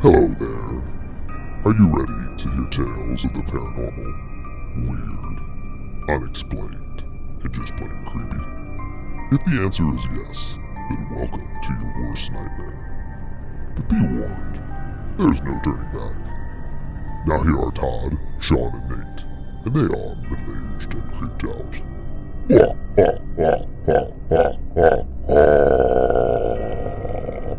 Hello there. Are you ready to hear tales of the paranormal, weird, unexplained, and just plain creepy? If the answer is yes, then welcome to your worst nightmare. But be warned, there's no turning back. Now here are Todd, Sean, and Nate, and they are middle-aged and creeped out. Wah, wah, wah, wah, wah, wah, wah.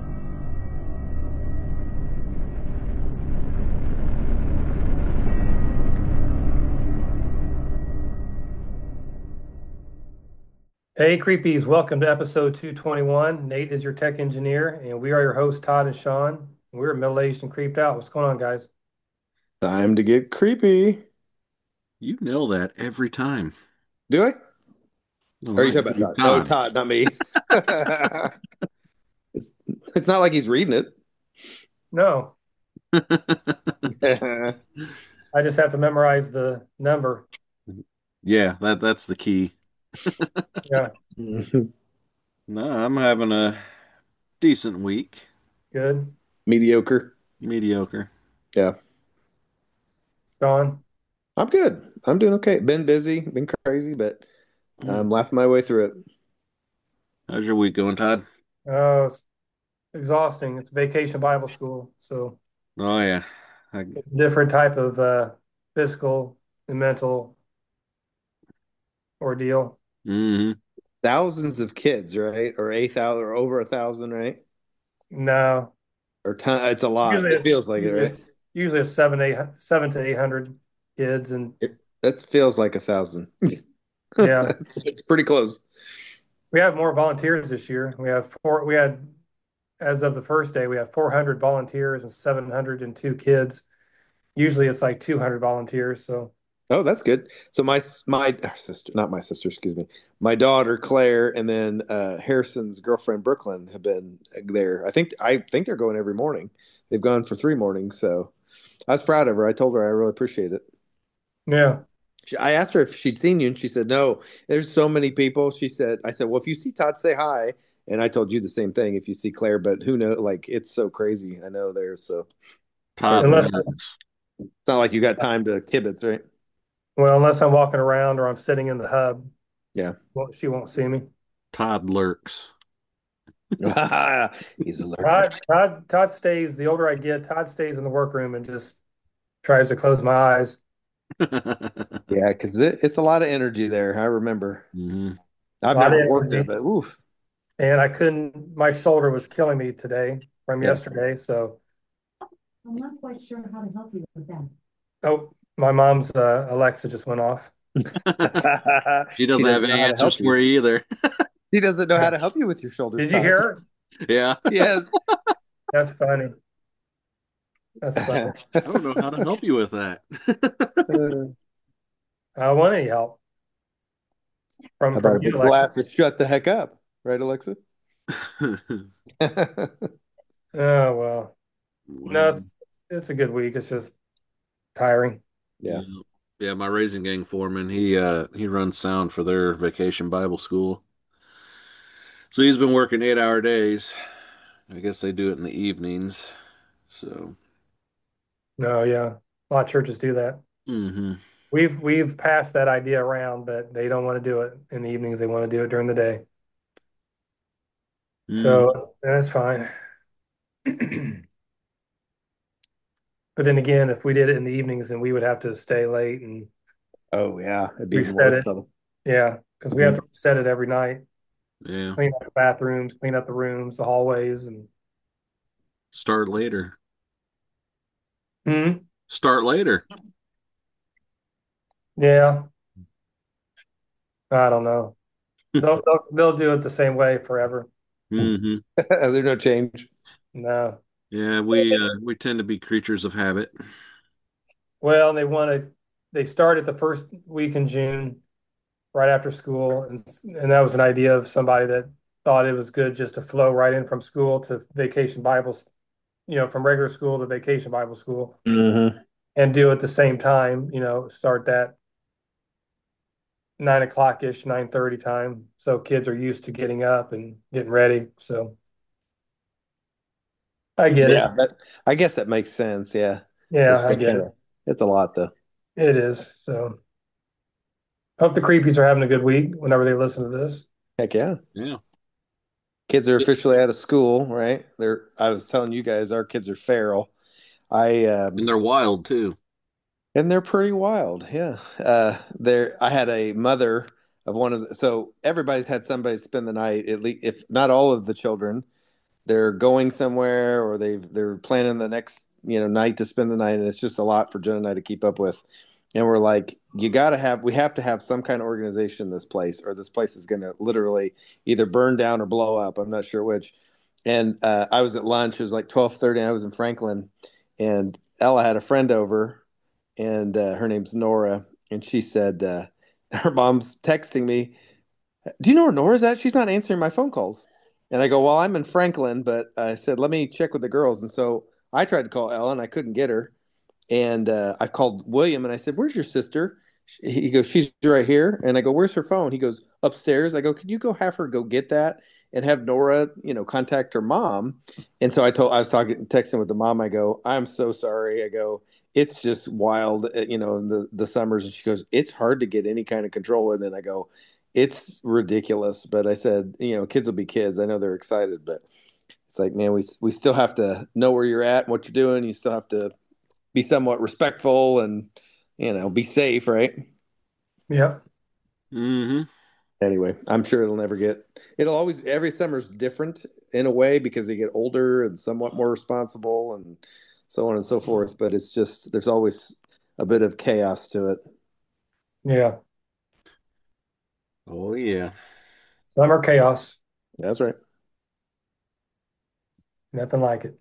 Hey, creepies, welcome to episode 221. Nate is your tech engineer, and we are your hosts, Todd and Sean. We're middle-aged and creeped out. What's going on, guys? Time to get creepy. You nail that every time. Do I? No, Or are you not talking about you, Todd? No, Todd. Todd, not me. It's, it's not like he's reading it. No, I just have to memorize the number. Yeah, that's the key. Yeah, No, I'm having a decent week. good. Mediocre. Mediocre. Yeah. Sean, I'm good. I'm doing okay. Been busy, been crazy, but Hmm. I'm laughing my way through it. How's your week going, Todd? it's exhausting. It's vacation Bible school, so Oh yeah. it's a different type of physical and mental ordeal. Hmm. Thousands of kids, right? Or 8,000 or over 1,000, right? No, Or ton, it's a lot. usually It it's feels like it, usually right? it's usually it's 7 to 800 kids, and That feels like 1,000. yeah. It's pretty close. We have more volunteers this year. We had, as of the first day, we have 400 volunteers and 702 kids. Usually it's like 200 volunteers. So, Oh, that's good. So my sister, not my sister, excuse me, my daughter Claire, and then Harrison's girlfriend Brooklyn have been there. I think they're going every morning. They've gone for 3 mornings. So I was proud of her. I told her I really appreciate it. yeah. I asked her if she'd seen you, and she said no. There's so many people. I said, well, if you see Todd, say hi. And I told you the same thing if you see Claire, but who knows? Like it's so crazy. I know there's so told Todd her Unless, lurks. it's not like you got time to kibitz, right? well, unless I'm walking around or I'm sitting in the hub, Yeah. well, she won't see me. Todd lurks. He's a lurker. Todd stays, the older I get, Todd stays in the workroom and just tries to close my eyes. Yeah, because it's a lot of energy there. I remember. Hmm. A I've lot of never worked it, energy. but oof. And my shoulder was killing me today from Yeah. yesterday. So, I'm not quite sure how to help you with that. oh, my mom's Alexa just went off. He She doesn't have doesn't know any how to answers help for you. you either. She doesn't know how to help you with your shoulders, Did you Todd. hear her? Yeah. Yes. That's funny. That's funny. I don't know how to help you with that. I don't want any help How from about a you, big Alexa. blast of shut the heck up? Right, Alexa? Oh well. No, Well, it's a good week. It's just tiring. yeah. Yeah. Yeah, my raising gang foreman, he runs sound for their vacation Bible school. So he's been working 8-hour days. I guess they do it in the evenings. So, No, yeah. A lot of churches do that. hmm. We've passed that idea around, but they don't want to do it in the evenings. They want to do it during the day. Hmm. So that's fine. But then again, if we did it in the evenings, then we would have to stay late and Oh yeah. It'd be even reset worse it. trouble. Yeah, because we have Mhm. to reset it every night, Yeah. clean up the bathrooms, clean up the rooms, the hallways, and Start later. hmm. Start later. Yeah, I don't know. They'll do it the same way forever. Hmm. There's no change. No. Yeah, we tend to be creatures of habit. Well, they started the first week in June, right after school, and that was an idea of somebody that thought it was good just to flow right in from school to vacation Bibles, from regular school to vacation Bible school Hmm. and do it at the same time, start that 9 o'clock ish, 9:30 time. So kids are used to getting up and getting ready. So I get it. Yeah, I guess that makes sense. Yeah, Yeah, it's I like get it. it's a lot though. It is. So hope the creepies are having a good week whenever they listen to this. Heck yeah. Yeah. Kids are officially out of school, right? I was telling you guys our kids are feral. I And they're wild too. And they're pretty wild. Yeah. I had a mother of one of so everybody's had somebody spend the night, at least if not all of the children, they're going somewhere or they're planning the next, night to spend the night. And it's just a lot for Jen and I to keep up with. And we're like, we have to have some kind of organization in this place, or this place is going to literally either burn down or blow up. I'm not sure which. And I was at lunch. It was like 12:30. I was in Franklin, and Ella had a friend over, and her name's Nora, and she said her mom's texting me. Do you know where Nora's at? She's not answering my phone calls. And I go, well, I'm in Franklin, but I said, let me check with the girls. And so I tried to call Ellen. I couldn't get her. And I called William and I said, where's your sister? He goes, she's right here. And I go, where's her phone? He goes, upstairs. I go, can you go have her go get that and have Nora, contact her mom? And so I was texting with the mom. I go, I'm so sorry. I go, it's just wild, in the summers. And she goes, it's hard to get any kind of control. And then I go, it's ridiculous. But I said, kids will be kids. I know they're excited, but it's like, man, we still have to know where you're at and what you're doing. You still have to be somewhat respectful and be safe, right? Yep. Mm-hmm. Anyway, I'm sure it'll always, every summer's different in a way because they get older and somewhat more responsible and so on and so forth, but it's just there's always a bit of chaos to it. Yeah. Oh yeah. Summer chaos. That's right. Nothing like it.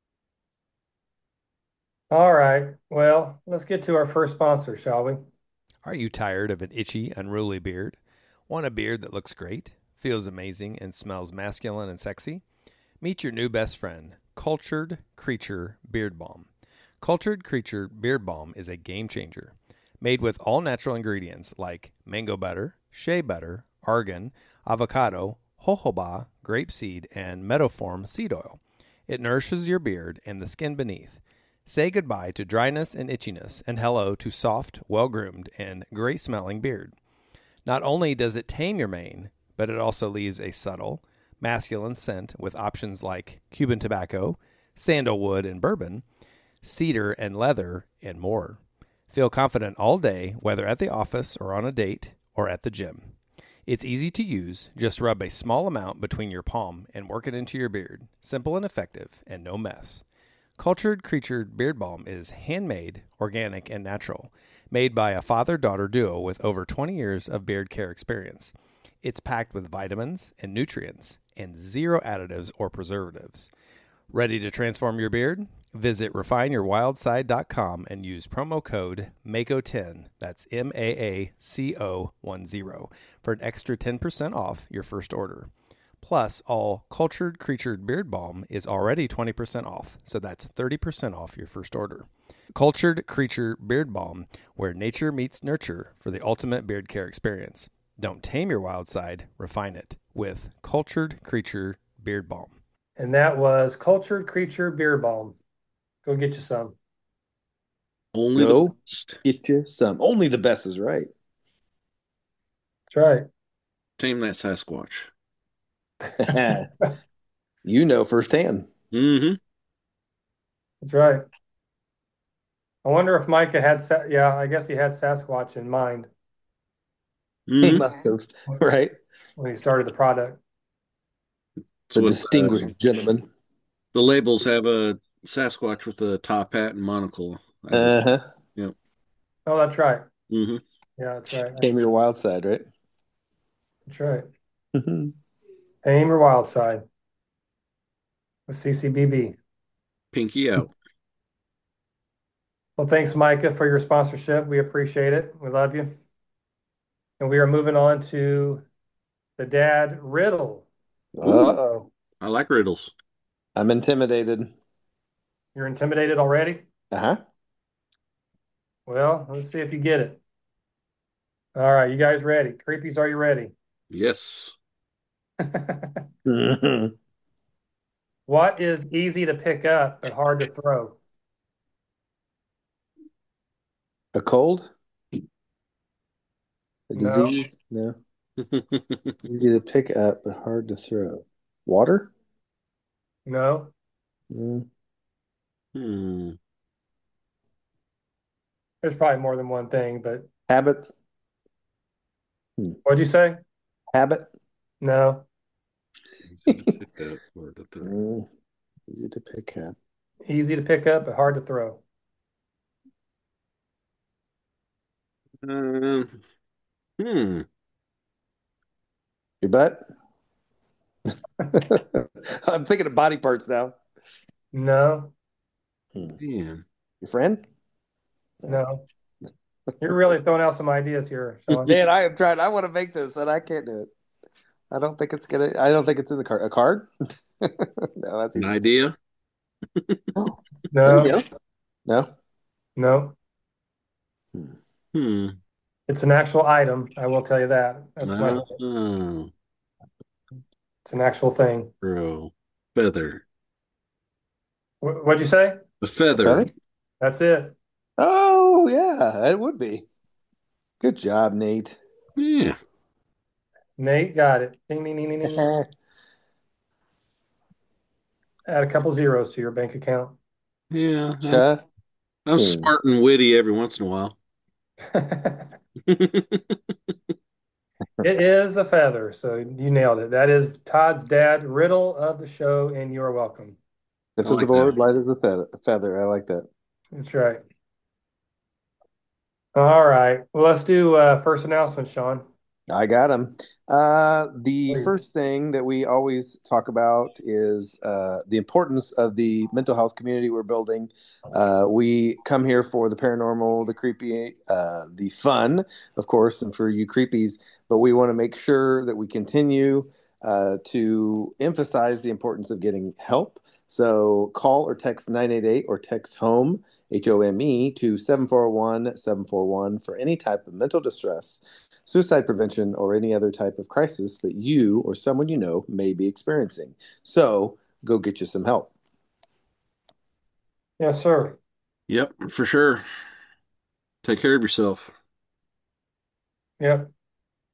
All right. Well, let's get to our first sponsor, shall we? Are you tired of an itchy, unruly beard? Want a beard that looks great, feels amazing, and smells masculine and sexy? Meet your new best friend, Cultured Creature Beard Balm. Cultured Creature Beard Balm is a game changer. Made with all natural ingredients like mango butter, shea butter, argan, avocado, jojoba, grapeseed, and meadowform seed oil. It nourishes your beard and the skin beneath. Say goodbye to dryness and itchiness and hello to soft, well-groomed, and great-smelling beard. Not only does it tame your mane, but it also leaves a subtle, masculine scent with options like Cuban tobacco, sandalwood and bourbon, cedar and leather, and more. Feel confident all day, whether at the office or on a date or at the gym. It's easy to use. Just rub a small amount between your palm and work it into your beard. Simple and effective, and no mess. Cultured Creature Beard Balm is handmade, organic, and natural, made by a father-daughter duo with over 20 years of beard care experience. It's packed with vitamins and nutrients and zero additives or preservatives. Ready to transform your beard? Visit refineyourwildside.com and use promo code MACO10, that's MAACO10, for an extra 10% off your first order. Plus, all Cultured Creature Beard Balm is already 20% off, so that's 30% off your first order. Cultured Creature Beard Balm, where nature meets nurture for the ultimate beard care experience. Don't tame your wild side, refine it with Cultured Creature Beard Balm. And that was Cultured Creature Beer Balm. Go get you some. Only the Go best. get you some. Only the best is right. That's right. Tame that Sasquatch. You know firsthand. Mm-hmm. That's right. I wonder if Micah had, yeah, I guess he had Sasquatch in mind He Mm-hmm. must have, right? when he started the product. It's The what distinguished gentleman. the labels have a Sasquatch with a top hat and monocle. I believe. Uh-huh. Yep. Oh, that's right. Mm-hmm. Yeah, that's right. Tame your wild side, right? That's right. Mhm. Tame or Wild Side with CCBB. Pinky out. Well, thanks, Micah, for your sponsorship. We appreciate it. We love you. And we are moving on to the dad riddle. Ooh, Uh-oh. I like riddles. I'm intimidated. You're intimidated already? Uh-huh. Well, let's see if you get it. All right, you guys ready? Creepies, are you ready? Yes. Mhm. What is easy to pick up but hard to throw? A cold? A No, disease? No. Easy to pick up, but hard to throw. Water? no. No. Hmm. There's probably more than one thing, but Habit? Hmm. what'd you say? Habit? No. Easy to pick up, hard to throw. Mm, easy to pick up. Easy to pick up but hard to throw. Um, hmm. Your butt? I'm thinking of body parts now. No, Hmm. Man. Your friend? No. no. You're really throwing out some ideas here, Sean. Man, I am trying. I want to make this, and I can't do it. I don't think it's gonna. I don't think it's in the card. A card? No, that's An easy to. idea? Oh, there you No, go. No. no. Hmm. Hmm. It's an actual item. I will tell you that. That's my hint. Oh, It's an actual thing. throw. Feather. What'd you say? A A feather? feather. That's it. Oh, yeah, it would be. Good job, Nate. Yeah. Nate got it. Ding, ding, ding, ding, ding. Add a couple zeros to your bank account. Yeah. Cha. I'm Hmm. smart and witty every once in a while. It is a feather, so you nailed it. That is Todd's dad riddle of the show, and you're welcome. If I as a like that. board, light as a feather. I like that. That's right. All right. Well, let's do first announcement, Sean. I got him. The Please. first thing that we always talk about is the importance of the mental health community we're building. We come here for the paranormal, the creepy, the fun, of course, and for you creepies, but we want to make sure that we continue to emphasize the importance of getting help. So call or text 988 or text HOME, HOME, to 741-741 for any type of mental distress, suicide prevention, or any other type of crisis that you or someone you know may be experiencing. So go get you some help. Yes, sir. Yep, for sure. Take care of yourself. Yep.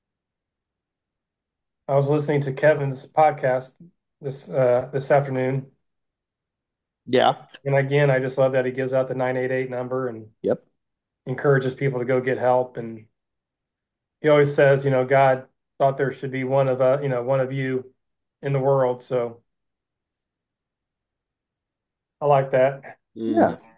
I was listening to Kevin's podcast this afternoon, Yeah. and again, I just love that he gives out the 988 number and Yep. encourages people to go get help. And he always says, God thought there should be one of you in the world. So I like that. Mm. Yeah.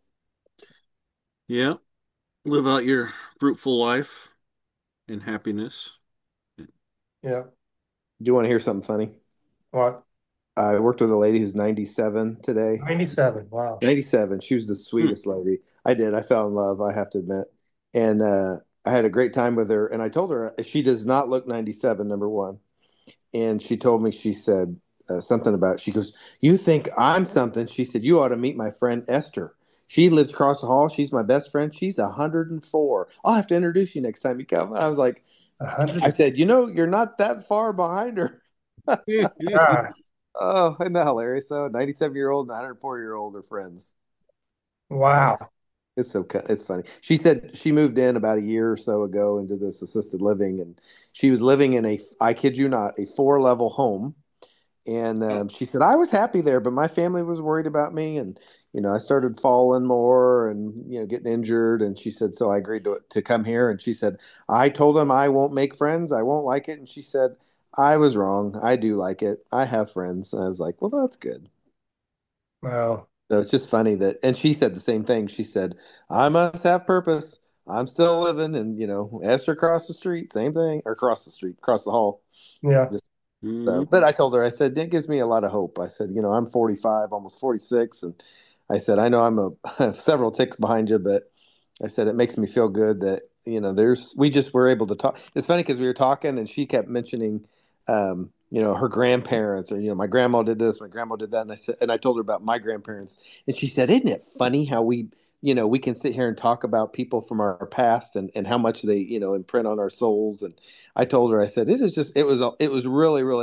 Yeah. Live out your fruitful life in happiness. Yeah. Do you want to hear something funny? What? I worked with a lady who's 97 today. 97. Wow. 97. She was the Hmm. sweetest lady. I did. I fell in love, I have to admit. And I had a great time with her. And I told her she does not look 97, number one. And she told me, she said something about, she goes, "You think I'm something?" She said, "You ought to meet my friend Esther. She lives across the hall. She's my best friend. She's 104. I'll have to introduce you next time you come." I was like, I 100. said, you're not that far behind her. Gosh. Oh, isn't that hilarious? So 97-year-old and 104-year-old are friends. Wow. It's funny. She said she moved in about a year or so ago into this assisted living, and she was living in I kid you not, a 4-level home. And she said, I was happy there, but my family was worried about me. And, I started falling more and, getting injured. And she said, so I agreed to come here. And she said, I told them I won't make friends. I won't like it. And she said, I was wrong. I do like it. I have friends. And I was like, well, that's good. Wow. So it's just funny and she said the same thing. She said, I must have purpose. I'm still living. And, Esther across the street, same thing, or across the street, across the hall. Yeah. So, but I told her, I said, it gives me a lot of hope. I said, I'm 45, almost 46. And I said, I know several ticks behind you, but I said, it makes me feel good that, we just were able to talk. It's funny because we were talking and she kept mentioning, her grandparents or, my grandma did this, my grandma did that. And I told her about my grandparents and she said, isn't it funny how we can sit here and talk about people from our past and how much they, imprint on our souls. And I told her, I said, it was really, really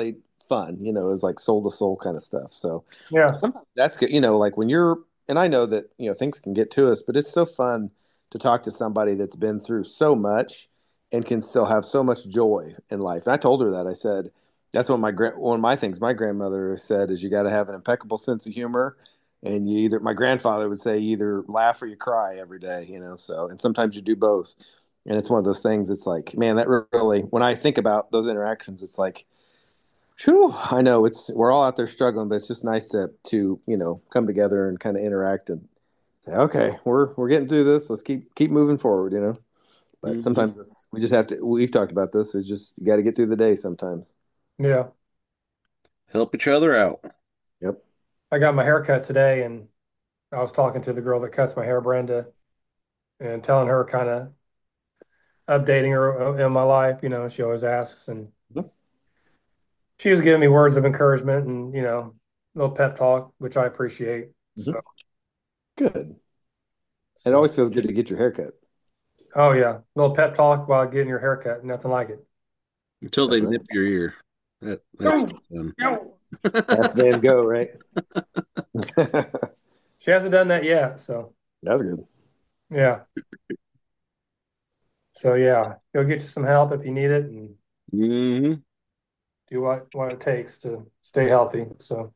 fun. It was like soul to soul kind of stuff. So Yeah. sometimes that's good. Like when and I know that, things can get to us, but it's so fun to talk to somebody that's been through so much and can still have so much joy in life. And I told her that. I said, that's one of my things my grandmother said is you got to have an impeccable sense of humor. And my grandfather would say, you either laugh or you cry every day, so, and sometimes you do both. And it's one of those things, it's like, man, that really, when I think about those interactions, it's like, whew, I know we're all out there struggling, but it's just nice to come together and kind of interact and say, okay, we're getting through this. Let's keep moving forward. But Hmm. sometimes we just have to. We've talked about this. It's just you got to get through the day sometimes. Yeah. Help each other out. Yep. I got my hair cut today, and I was talking to the girl that cuts my hair, Brenda, and telling her kind of updating her in my life. She always asks, and she was giving me words of encouragement and, a little pep talk, which I appreciate. Mm-hmm. So, Good. It so always feels good to get your hair cut. oh yeah, a little pep talk while getting your hair cut, nothing like it. Until they That's right. nip your ear. That's Go, fun. go. That's Van Gogh, right? She hasn't done that yet, so That's good. yeah. So yeah, go get you some help if you need it, and Hmm. do what it takes to stay healthy. So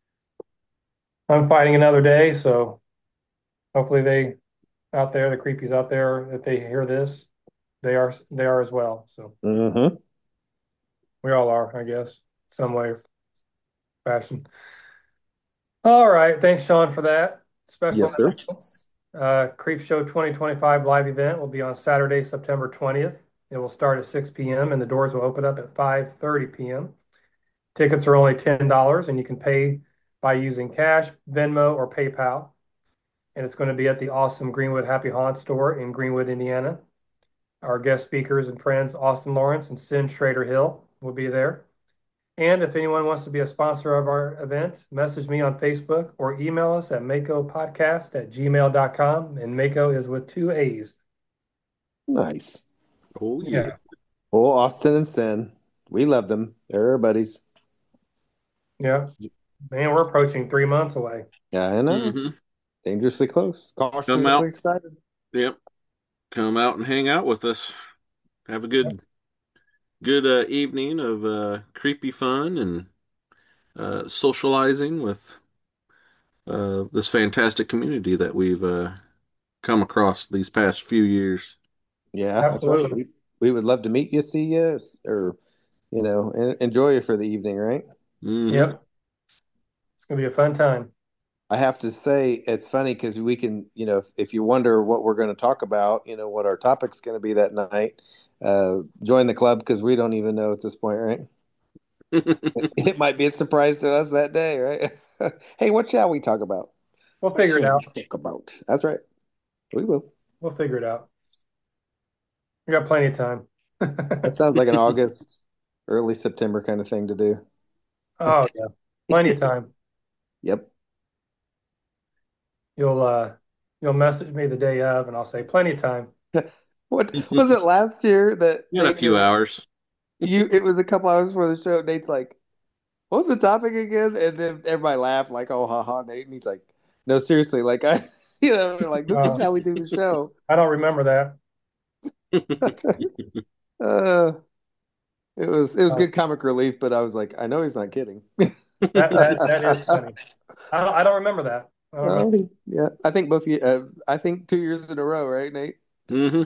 I'm fighting another day, so hopefully the creepies out there, if they hear this, they are as well. So Mm-hmm. we all are, I guess, some way or fashion. All right, thanks, Sean, for that. Special Yes, sir. announcements. Creep Show 2025 live event will be on Saturday, September 20th. It will start at 6 p.m. and the doors will open up at 5:30 p.m. Tickets are only $10 and you can pay by using cash, Venmo, or PayPal. And it's going to be at the awesome Greenwood Happy Haunt store in Greenwood, Indiana. Our guest speakers and friends, Austin Lawrence and Sin Schrader Hill, will be there. And if anyone wants to be a sponsor of our event, message me on Facebook or email us at makopodcast@gmail.com. And Mako is with two A's. Nice. Oh yeah. Yeah. Oh, Austin and Sin. We love them. They're our buddies. Yeah. Man, we're approaching 3 months away. Yeah, I know. Hmm. Dangerously close. Come Cautiously out. excited. Yep. Come out and hang out with us. Have a good evening of creepy fun and socializing with this fantastic community that we've come across these past few years. Yeah, that's right. Absolutely. We would love to meet you, see you, or enjoy you for the evening, right? Hmm. Yep. It's going to be a fun time. I have to say it's funny because we can, if you wonder what we're going to talk about, what our topic's going to be that night, join the club because we don't even know at this point, right? It might be a surprise to us that day, right? Hey, what shall we talk about? We'll What figure it shall we out. talk about? That's right. We will. We'll figure it out. We got plenty of time. That sounds like an August, early September kind of thing to do. Oh, yeah. Plenty of time. Yep. You'll message me the day of and I'll say plenty of time. What was it last year that In a few hours. it was a couple hours before the show. Nate's like, what was the topic again? And then everybody laughed like, oh, haha, Nate. And he's like, no, seriously, like like this is Uh, how we do the show. I don't remember that. Uh, it was Uh, good comic relief, but I was like, I know he's not kidding. that is funny. I don't remember that. I don't remember. Yeah, I think both you. I think 2 years in a row, right, Nate? Hmm.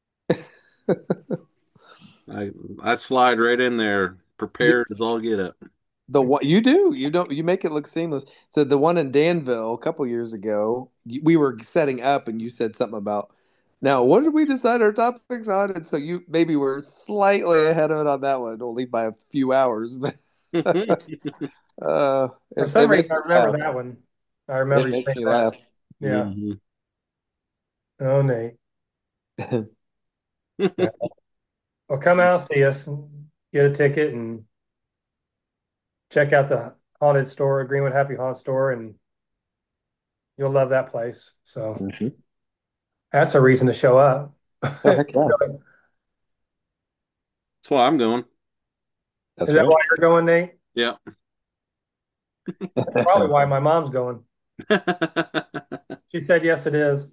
I slide right in there, The, prepared as all get up. the one you do, you make it look seamless. So the one in Danville a couple years ago, we were setting up, and you said something about. Now, what did we decide our topics on? And so you maybe were slightly ahead of it on that one, only by a few hours, but uh, For it some reason, makes I me remember laugh. that one. I remember It you makes saying me that. laugh. Yeah. Hmm. Oh, Nate. Yeah. Well, come out, see us, and get a ticket, and check out the haunted store, Greenwood Happy Haunt store, and you'll love that place. So Mhm. that's a reason to show up. Oh, heck yeah. That's why I'm going. That's Is that right. why you're going, Nate? Yeah. That's probably why my mom's going. She said, yes, it is.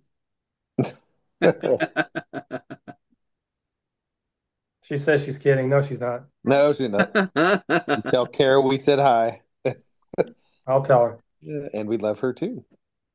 She says she's kidding. No, she's not. No, she's not. You tell Carol we said hi. I'll tell her. Yeah, and we love her too.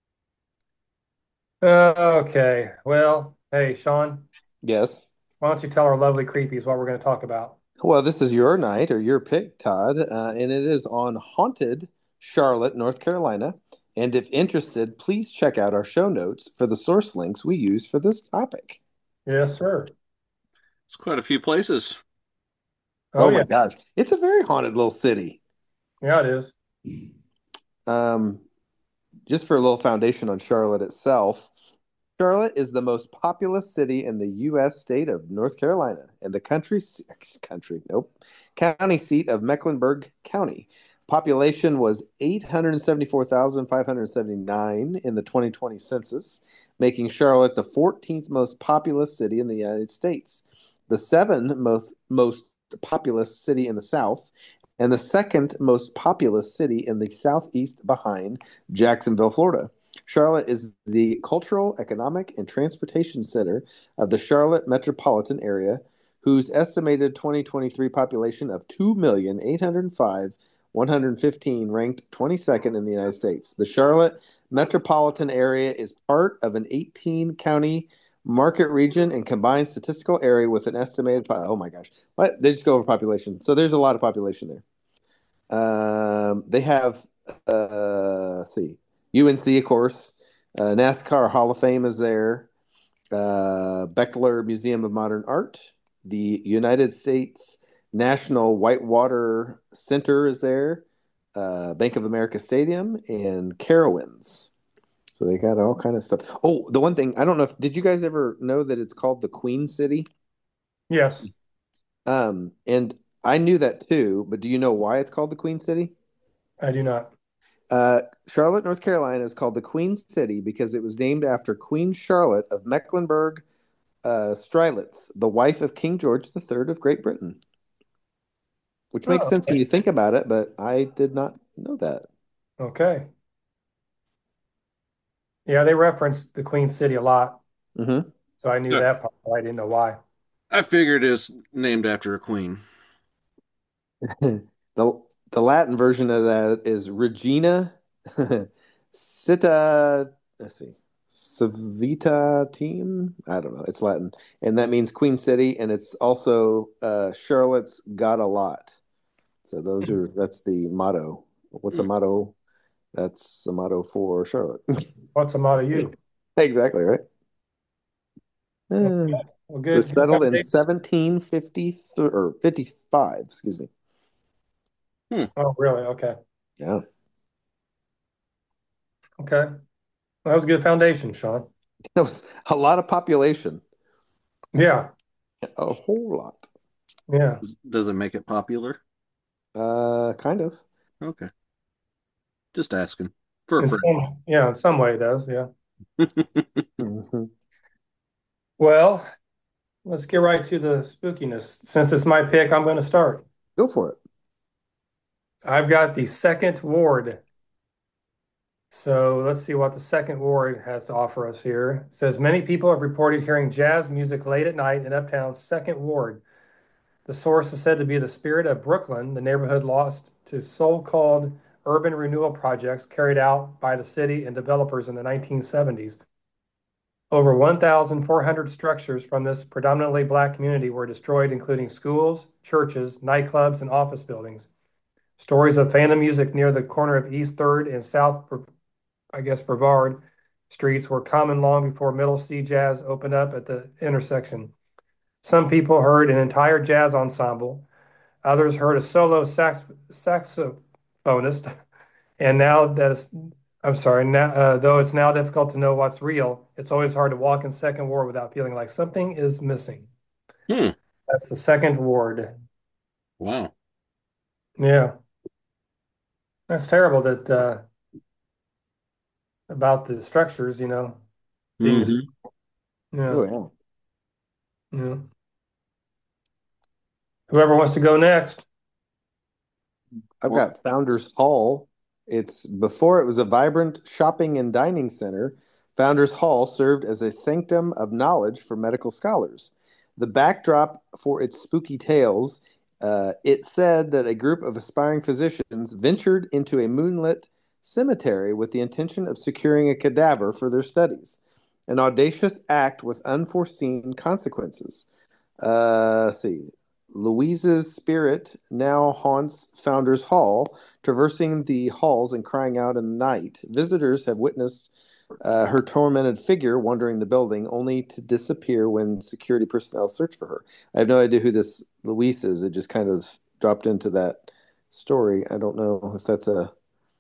Okay. Well, hey, Sean, Yes. why don't you tell our lovely creepies what we're going to talk about? Well, this is your night or your pick, Todd, and it is on Haunted Charlotte, North Carolina. And if interested, please check out our show notes for the source links we use for this topic. Yes, sir. It's quite a few places. Oh, Oh my yeah. gosh, it's a very haunted little city. Yeah, it is. Um, just for a little foundation on Charlotte itself, Charlotte is the most populous city in the U.S. state of North Carolina and the county seat of Mecklenburg County. Population was 874,579 in the 2020 census, making Charlotte the 14th most populous city in the United States, the seventh most populous city in the South, and the second most populous city in the Southeast behind Jacksonville, Florida. Charlotte is the cultural, economic, and transportation center of the Charlotte metropolitan area, whose estimated 2023 population of 2,805,115 ranked 22nd in the United States. The Charlotte metropolitan area is part of an 18-county market region and combined statistical area with an estimated, oh my gosh, what? They just go over population. So there's a lot of population there. They have, let's see, UNC, of course. NASCAR Hall of Fame is there. Beckler Museum of Modern Art. The United States National Whitewater Center is there. Bank of America Stadium and Carowinds. So they got all kind of stuff. Oh, the one thing I don't know if did you guys ever know that it's called the Queen City? Yes, And I knew that too, but do you know why it's called the Queen City? I do not. Charlotte, North Carolina is called the Queen City because it was named after Queen Charlotte of Mecklenburg Strelitz, the wife of King George III of Great Britain. Which makes Oh, sense when you think about it, but I did not know that. okay. Yeah, they referenced the Queen City a lot, Hmm so I knew Yeah. that part. But I didn't know why. I figured it's named after a queen. the the Latin version of that is Regina Città, let's see, Civita Team. I don't know. It's Latin, and that means Queen City, and it's also Charlotte's got a lot. So that's the motto. What's a Hmm. motto? That's a motto for Charlotte. What's the motto you? Exactly right. Okay. Uh, Well, it was good settled in foundation. 1750 or 55, excuse me. Hmm. Oh, really? Okay. Yeah. Okay. Well, that was a good foundation, Sean. That was a lot of population. Yeah. A whole lot. Yeah. Does it make it popular? Kind of. Okay. Just asking for a In friend. some, yeah, in some way it does. Yeah. Mhm. Well, let's get right to the spookiness. Since it's my pick, I'm going to start. Go for it. I've got the second ward. So let's see what the second ward has to offer us here. It says many people have reported hearing jazz music late at night in Uptown's second ward. The source is said to be the spirit of Brooklyn, the neighborhood lost to so-called urban renewal projects carried out by the city and developers in the 1970s. Over 1,400 structures from this predominantly Black community were destroyed, including schools, churches, nightclubs, and office buildings. Stories of phantom music near the corner of East 3rd and South, Brevard streets were common long before Middle C Jazz opened up at the intersection. Some people heard an entire jazz ensemble. Others heard a solo saxophonist. And now that's, I'm sorry, now, though it's now difficult to know what's real, it's always hard to walk in second ward without feeling like something is missing. Hmm. That's the second ward. Wow. Yeah, that's terrible that about the structures, being Hmm. yeah, Oh, yeah. yeah. Whoever wants to go next. I've Well, got Founders Hall. It's before it was a vibrant shopping and dining center. Founders Hall served as a sanctum of knowledge for medical scholars. The backdrop for its spooky tales, it said that a group of aspiring physicians ventured into a moonlit cemetery with the intention of securing a cadaver for their studies. An audacious act with unforeseen consequences. Let's see. Louise's spirit now haunts Founders Hall, traversing the halls and crying out in the night. Visitors have witnessed her tormented figure wandering the building, only to disappear when security personnel search for her. I have no idea who this Louise is. It just kind of dropped into that story. I don't know if that's a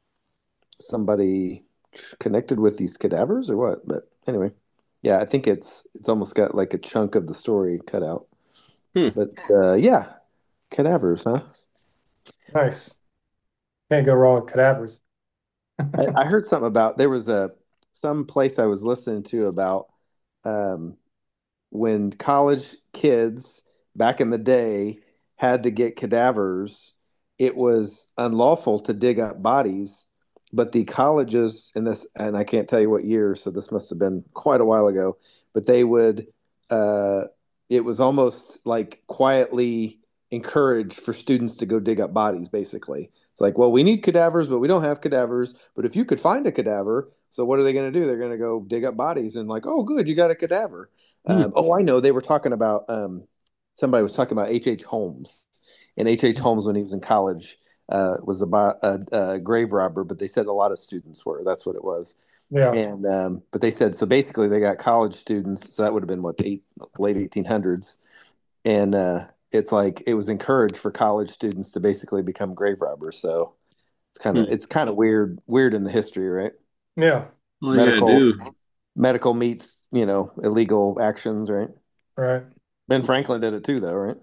somebody connected with these cadavers or what. But anyway, yeah, I think it's almost got like a chunk of the story cut out. hmm. But yeah, cadavers, huh? Nice. Can't go wrong with cadavers. I heard something about there was a some place I was listening to about um, when college kids back in the day had to get cadavers, it was unlawful to dig up bodies, but the colleges in this, and I can't tell you what year, so this must have been quite a while ago, but they would, uh, it was almost like quietly encouraged for students to go dig up bodies, basically. It's like, well, we need cadavers, but we don't have cadavers. But if you could find a cadaver, so what are they going to do? They're going to go dig up bodies and like, oh, good, you got a cadaver. Hmm. Oh, I know. They were talking about somebody was talking about H. H. Holmes, and H. H. Holmes when he was in college was about a grave robber, but they said a lot of students were. That's what it was. Yeah. And but they said so basically they got college students. So that would have been what the late 1800s, and it's like it was encouraged for college students to basically become grave robbers. So Hmm. it's kind of weird in the history, right? Yeah. All you gotta Medical do, medical meets illegal actions, right? Right. Ben Franklin did it too, though, right?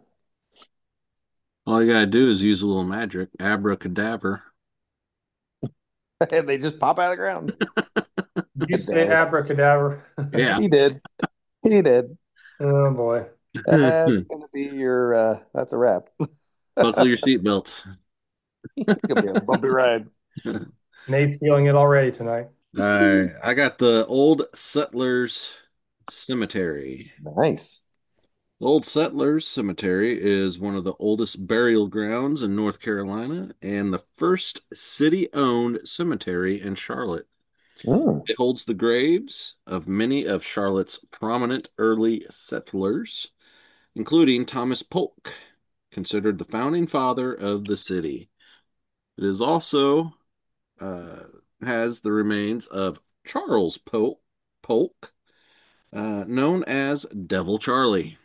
all you gotta do is use a little magic, abracadabra. And they just pop out of the ground. Did you say Dang it. abracadabra? Yeah. He did. He did. Oh boy. That's gonna be your that's a wrap. Buckle your seatbelts. It's gonna be a bumpy ride. Nate's feeling it already tonight. All right, I got the Old Settlers Cemetery. Nice. Old Settlers Cemetery is one of the oldest burial grounds in North Carolina and the first city-owned cemetery in Charlotte. Mm. It holds the graves of many of Charlotte's prominent early settlers, including Thomas Polk, considered the founding father of the city. It is also uh, has the remains of Charles Polk, known as Devil Charlie.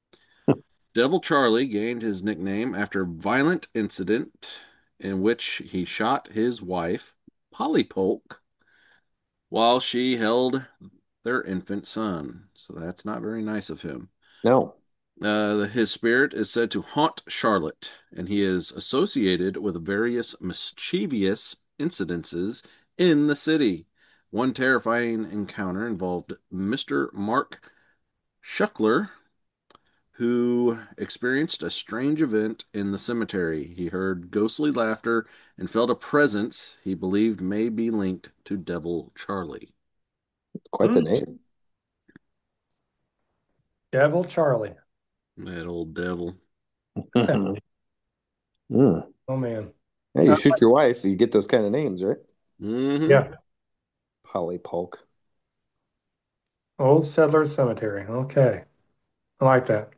Devil Charlie gained his nickname after a violent incident in which he shot his wife, Polly Polk, while she held their infant son. So that's not very nice of him. No. His spirit is said to haunt Charlotte, and he is associated with various mischievous incidences in the city. One terrifying encounter involved Mr. Mark Schuckler, who experienced a strange event in the cemetery. He heard ghostly laughter and felt a presence he believed may be linked to Devil Charlie. It's quite the name. Devil Charlie. That old devil. Mm. Oh man. Yeah, you shoot your wife, you get those kind of names, right? Mm-hmm. Yeah. Polly Polk. Old Settlers Cemetery. Okay. I like that.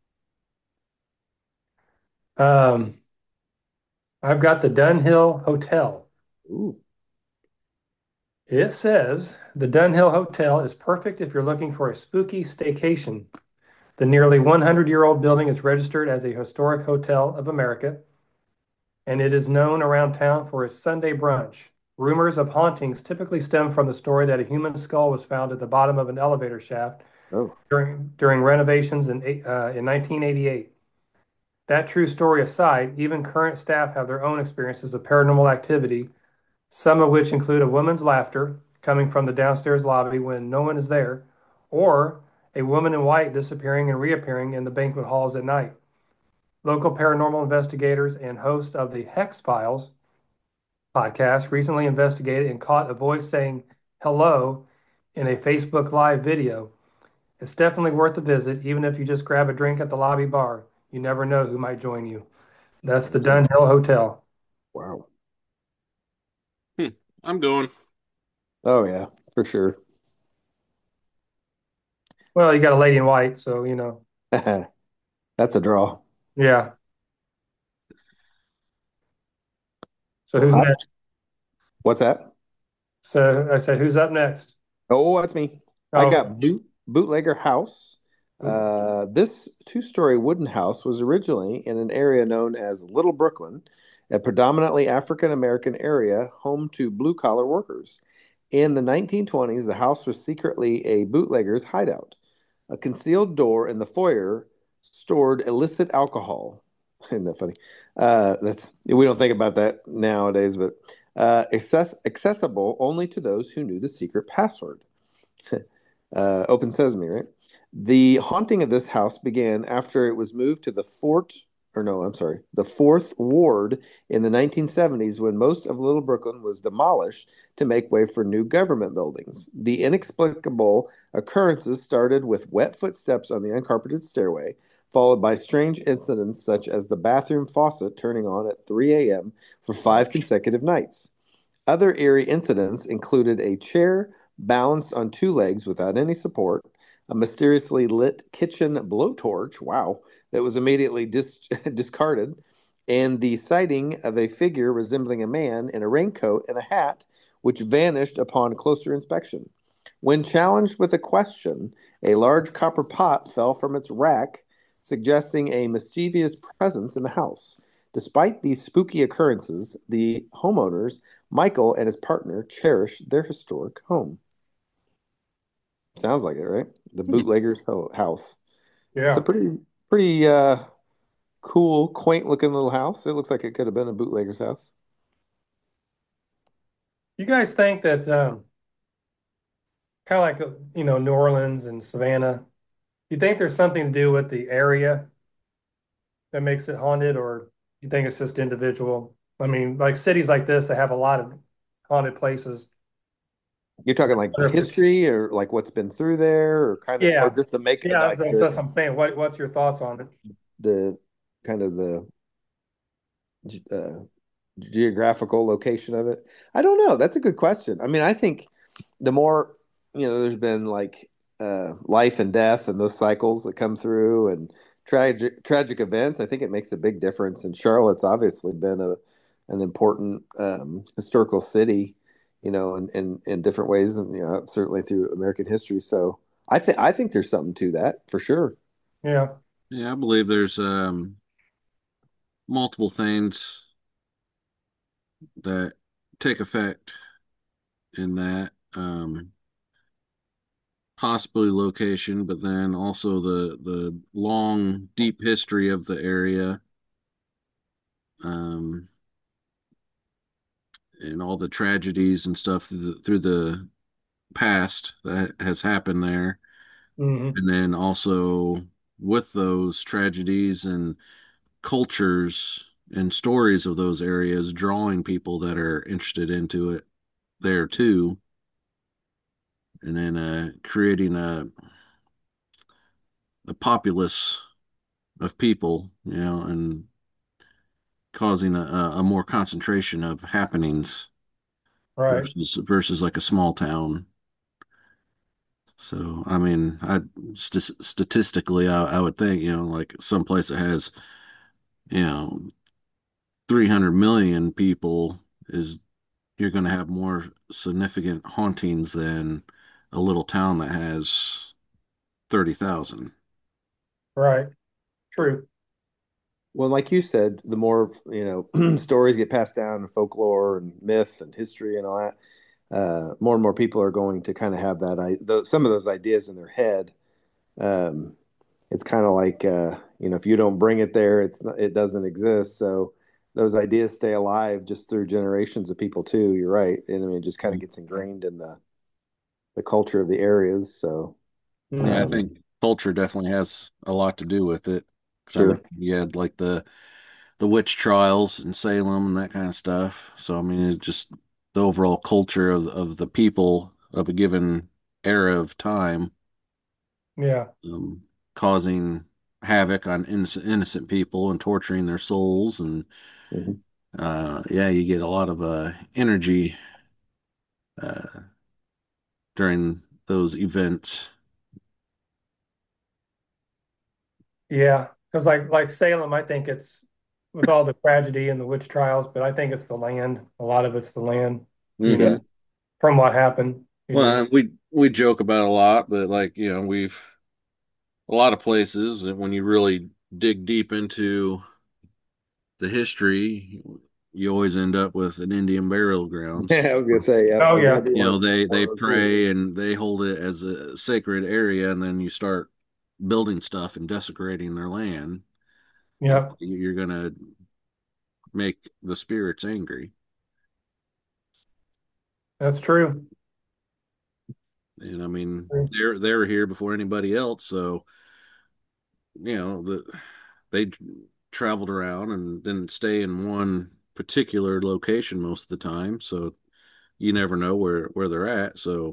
Um, I've got the Dunhill Hotel. Ooh. It says the Dunhill Hotel is perfect if you're looking for a spooky staycation. The nearly 100-year-old building is registered as a historic hotel of America, and it is known around town for its Sunday brunch. Rumors of hauntings typically stem from the story that a human skull was found at the bottom of an elevator shaft Oh. during renovations in 1988. That true story aside, even current staff have their own experiences of paranormal activity, some of which include a woman's laughter coming from the downstairs lobby when no one is there, or a woman in white disappearing and reappearing in the banquet halls at night. local paranormal investigators and host of the Hex Files podcast, recently investigated and caught a voice saying hello in a Facebook Live video. It's definitely worth a visit, even if you just grab a drink at the lobby bar. You never know who might join you. That's the Dunhill Hotel. Wow. I'm going. Oh yeah, for sure. Well, you got a lady in white, so you know. That's a draw. Yeah. So who's I- next? What's that? So I said, who's up next? Oh, that's me. I Oh, got Bootlegger House. This two-story wooden house was originally in an area known as Little Brooklyn, a predominantly African American area home to blue-collar workers. In the 1920s, the house was secretly a bootlegger's hideout. A concealed door in the foyer stored illicit alcohol. Isn't that funny? That's we don't think about that nowadays, but accessible only to those who knew the secret password. Open Sesame, right? The haunting of this house began after it was moved to the the Fourth Ward in the 1970s when most of Little Brooklyn was demolished to make way for new government buildings. The inexplicable occurrences started with wet footsteps on the uncarpeted stairway, followed by strange incidents such as the bathroom faucet turning on at 3 a.m. for 5 consecutive nights. Other eerie incidents included a chair balanced on two legs without any support, a mysteriously lit kitchen blowtorch, wow, that was immediately discarded, and the sighting of a figure resembling a man in a raincoat and a hat, which vanished upon closer inspection. When challenged with a question, a large copper pot fell from its rack, suggesting a mischievous presence in the house. Despite these spooky occurrences, the homeowners, Michael and his partner, cherish their historic home. Sounds like it, right? The bootlegger's house. It's a yeah. pretty cool, quaint looking little house. It looks like it could have been a bootlegger's house. You guys think that kind of like New Orleans and Savannah, you think there's something to do with the area that makes it haunted, or you think it's just individual? I mean, like cities like this, they have a lot of haunted places. You're talking like the history or like what's been through there or kind of or Yeah, just the make yeah, like that's what I'm saying. What's your thoughts on it? the kind of the uh, geographical location of it? I don't know. That's a good question. I mean, I think the more, there's been like life and death and those cycles that come through and tragic events, I think it makes a big difference. And Charlotte's obviously been an important historical city, in different ways, and certainly through American history. So I think there's something to that for sure. Yeah, Yeah, I believe there's multiple things that take effect in that. Possibly location, but then also the long, deep history of the area, um, and all the tragedies and stuff through the past that has happened there, hmm and then also with those tragedies and cultures and stories of those areas, drawing people that are interested into it there too, and then creating a populace of people, and causing a more concentration of happenings right. versus like a small town. So, I mean, statistically, I would think, like some place that has, you know, 300 million people is you're going to have more significant hauntings than a little town that has 30,000. Right. True. Well, like you said, the more, stories get passed down, and folklore and myth and history and all that, more and more people are going to kind of have some of those ideas in their head. Um, it's kind of like, if you don't bring it there, it doesn't exist. So those ideas stay alive just through generations of people too. You're right. And I mean, it just kind of gets ingrained in the culture of the areas. So, Yeah, I hmm um, think culture definitely has a lot to do with it 'Cause I know Sure. you had like the witch trials in Salem and that kind of stuff. So I mean, it's just the overall culture of the people of a given era of time, Yeah. um, causing havoc on innocent people and torturing their souls. And Mhm. yeah, you get a lot of energy uh, during those events. Yeah. Because like Salem, I think it's with all the tragedy and the witch trials, but I think it's the land. A lot of it's the land, you know, Yeah. Hmm. from what happened, you know. Well, we joke about it a lot, but like, we've a lot of places that when you really dig deep into the history, you always end up with an Indian burial grounds. I was gonna say, yeah, Oh there's gonna yeah. be one They of those too. pray and they hold it as a sacred area, and then you start building stuff and desecrating their land. Yeah. You're gonna make the spirits angry. That's true. And I mean, they're here before anybody else, so they traveled around and didn't stay in one particular location most of the time, so you never know where they're at. So,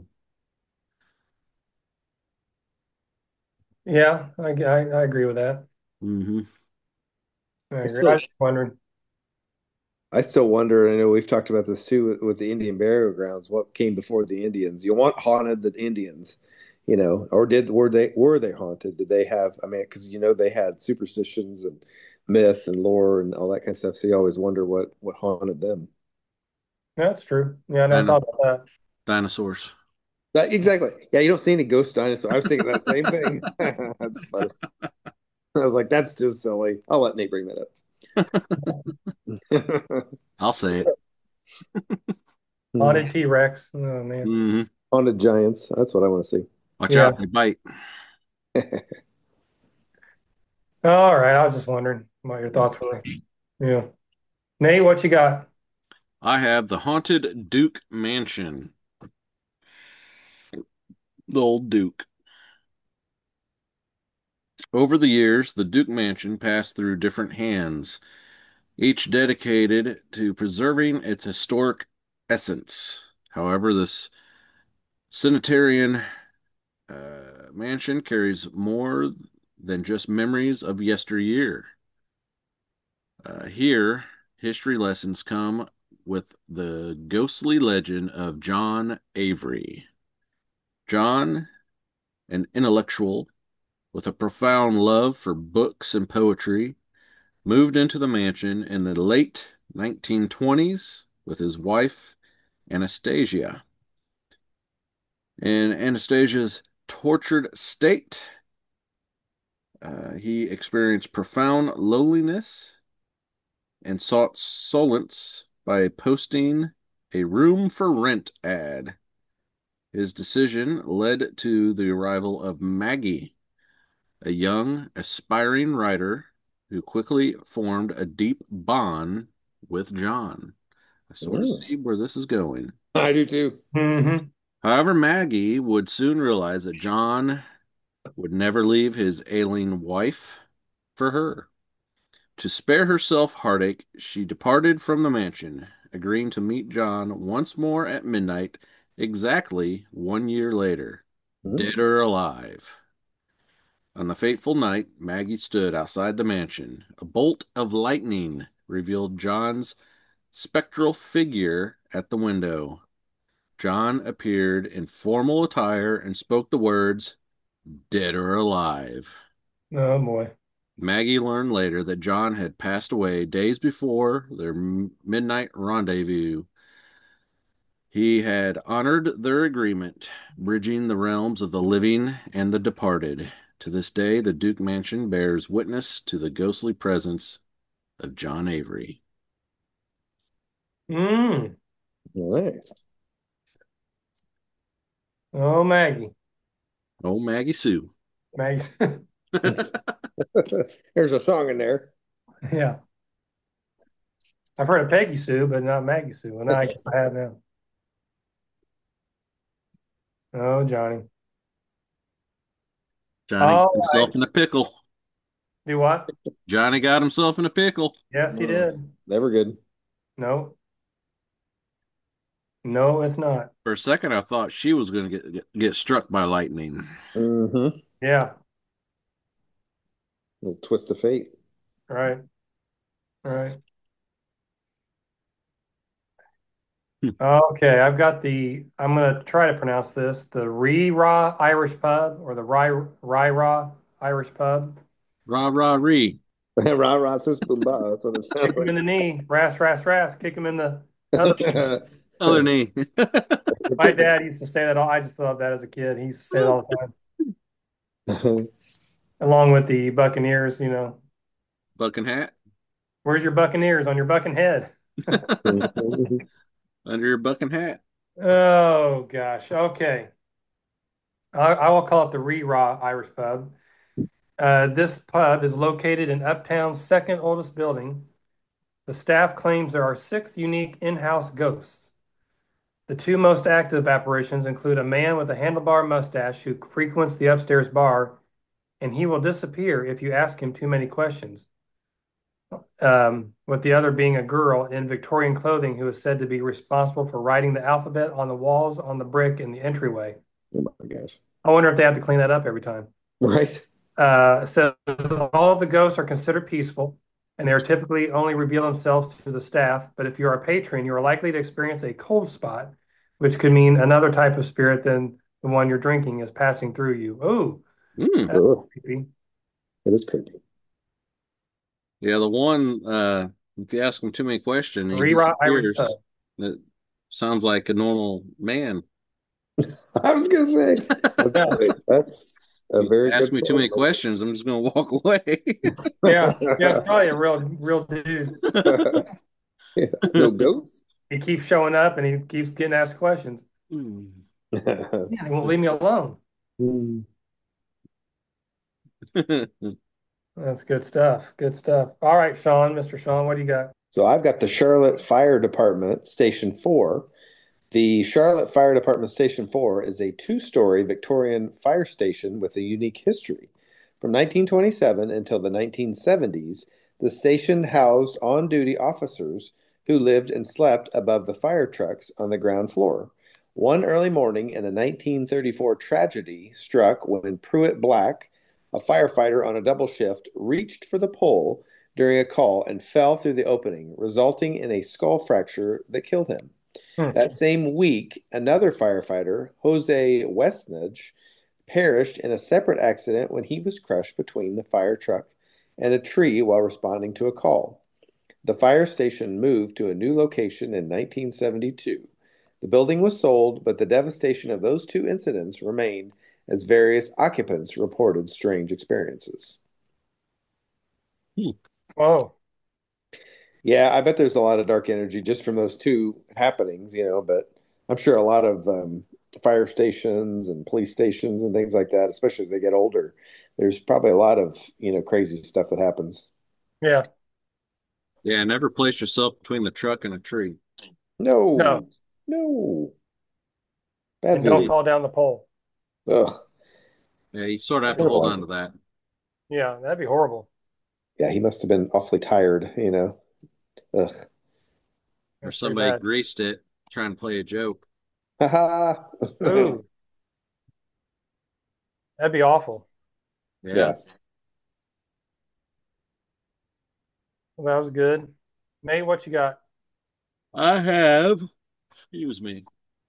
Yeah, I agree with that. hmm I I agree. I still was just wondering. I still wonder, I know we've talked about this too with the Indian burial grounds, what came before the Indians? You want haunted the Indians, or were they haunted? Did they have, I mean, because they had superstitions and myth and lore and all that kind of stuff. So you always wonder what haunted them. That's true. Yeah, I never Dino thought about that. dinosaurs. Exactly. Yeah, you don't see any ghost dinosaurs. I was thinking that same thing. That's funny. I was like, that's just silly. I'll let Nate bring that up. I'll say it. Haunted T-Rex. Oh man. Hmm Haunted giants. That's what I want to Watch Yeah. out, they bite. see. All right. I was just wondering what your thoughts were. Yeah. Nate, what you got? I have the haunted Duke Mansion. The old Duke. Over the years, the Duke Mansion passed through different hands, each dedicated to preserving its historic essence. However, this Centenarian mansion carries more than just memories of yesteryear. Here, history lessons come with the ghostly legend of John Avery. John, an intellectual with a profound love for books and poetry, moved into the mansion in the late 1920s with his wife, Anastasia. In Anastasia's tortured state, he experienced profound loneliness and sought solace by posting a room for rent ad. His decision led to the arrival of Maggie, a young, aspiring writer who quickly formed a deep bond with John. I sort of Mm, see where this is going. I do too. Mm-hmm. However, Maggie would soon realize that John would never leave his ailing wife for her. To spare herself heartache, she departed from the mansion, agreeing to meet John once more at midnight, exactly 1 year later, Mm. dead or alive. On the fateful night, Maggie stood outside the mansion. A bolt of lightning revealed John's spectral figure at the window. John appeared in formal attire and spoke the words, "Dead or alive." Oh boy. Maggie learned later that John had passed away days before their midnight rendezvous. He had honored their agreement, bridging the realms of the living and the departed. To this day, the Duke Mansion bears witness to the ghostly presence of John Avery. Mm. Nice. Oh, Maggie. Oh, Maggie Sue. Maggie. There's a song in there. Yeah. I've heard of Peggy Sue, but not Maggie Sue. And I guess I have now. Oh, Johnny. Johnny got All right. himself in a pickle. Do what? Johnny got himself in a pickle. Yes, he did. Never good. No, no, it's not. For a second, I thought she was going to get struck by lightning. Mm-hmm. Yeah, Little twist of fate. right, right. Hmm. Okay, I'm gonna try to pronounce this, the Ree-Ra Irish Pub or the Rye-Ra Irish Pub. Rah, rah, ree. Rah rah sis boom bah. That's what it sounds Kick him in the knee, ras, kick him in the other knee. like. Other knee. My dad used to say that I just loved that as a kid. He used to say it all the time, along with the Buccaneers, Bucking hat. Where's your Buccaneers on your bucking head? Under your bucking hat. Oh gosh. Okay. I will call it the Ree-Ra Irish Pub. This pub is located in Uptown's second oldest building. The staff claims there are 6 unique in-house ghosts. The 2 most active apparitions include a man with a handlebar mustache who frequents the upstairs bar, and he will disappear if you ask him too many questions. With the other being a girl in Victorian clothing who is said to be responsible for writing the alphabet on the walls on the brick in the entryway. Oh my gosh. I wonder if they have to clean that up every time. Right. Says all of the ghosts are considered peaceful, and they are typically only reveal themselves to the staff. But if you are a patron, you are likely to experience a cold spot, which could mean another type of spirit than the one you're drinking is passing through you. Oh, Mm. that's Oh, creepy. it is creepy. Yeah, the one, if you ask him too many questions, he Ree-Ra Irish Pub. disappears. That sounds like a normal man. I was gonna say Yeah, that's a You very ask good me too many point. questions, I'm just going to walk away. yeah, it's probably a real dude. It's no goats. He keeps showing up and he keeps getting asked questions. Yeah, he won't leave me alone. That's good stuff. Good stuff. All right, Sean, Mr. Sean, what do you got? So I've got the Charlotte Fire Department Station 4. The Charlotte Fire Department Station 4 is a two-story Victorian fire station with a unique history. From 1927 until the 1970s, the station housed on-duty officers who lived and slept above the fire trucks on the ground floor. One early morning in a 1934 tragedy struck when Pruitt Black, a firefighter on a double shift, reached for the pole during a call and fell through the opening, resulting in a skull fracture that killed him. That same week, another firefighter, Jose Westnedge, perished in a separate accident when he was crushed between the fire truck and a tree while responding to a call. The fire station moved to a new location in 1972. The building was sold, but the devastation of those 2 incidents remained as various occupants reported strange experiences. Whoa. Yeah, I bet there's a lot of dark energy just from those 2 happenings, but I'm sure a lot of fire stations and police stations and things like that, especially as they get older, there's probably a lot of, crazy stuff that happens. Yeah. Yeah, never place yourself between the truck and a tree. No, No. no. Bad And don't movie. fall down the pole. Ugh. Yeah, you sort of have to hold on to that. Yeah, that'd be horrible. Yeah, he must have been awfully tired. Ugh. Or That's pretty somebody bad. greased it trying to play a joke. Haha. Ooh, that'd be awful. Yeah. Yeah. Well, that was good. Nate, what you got? I have, excuse me,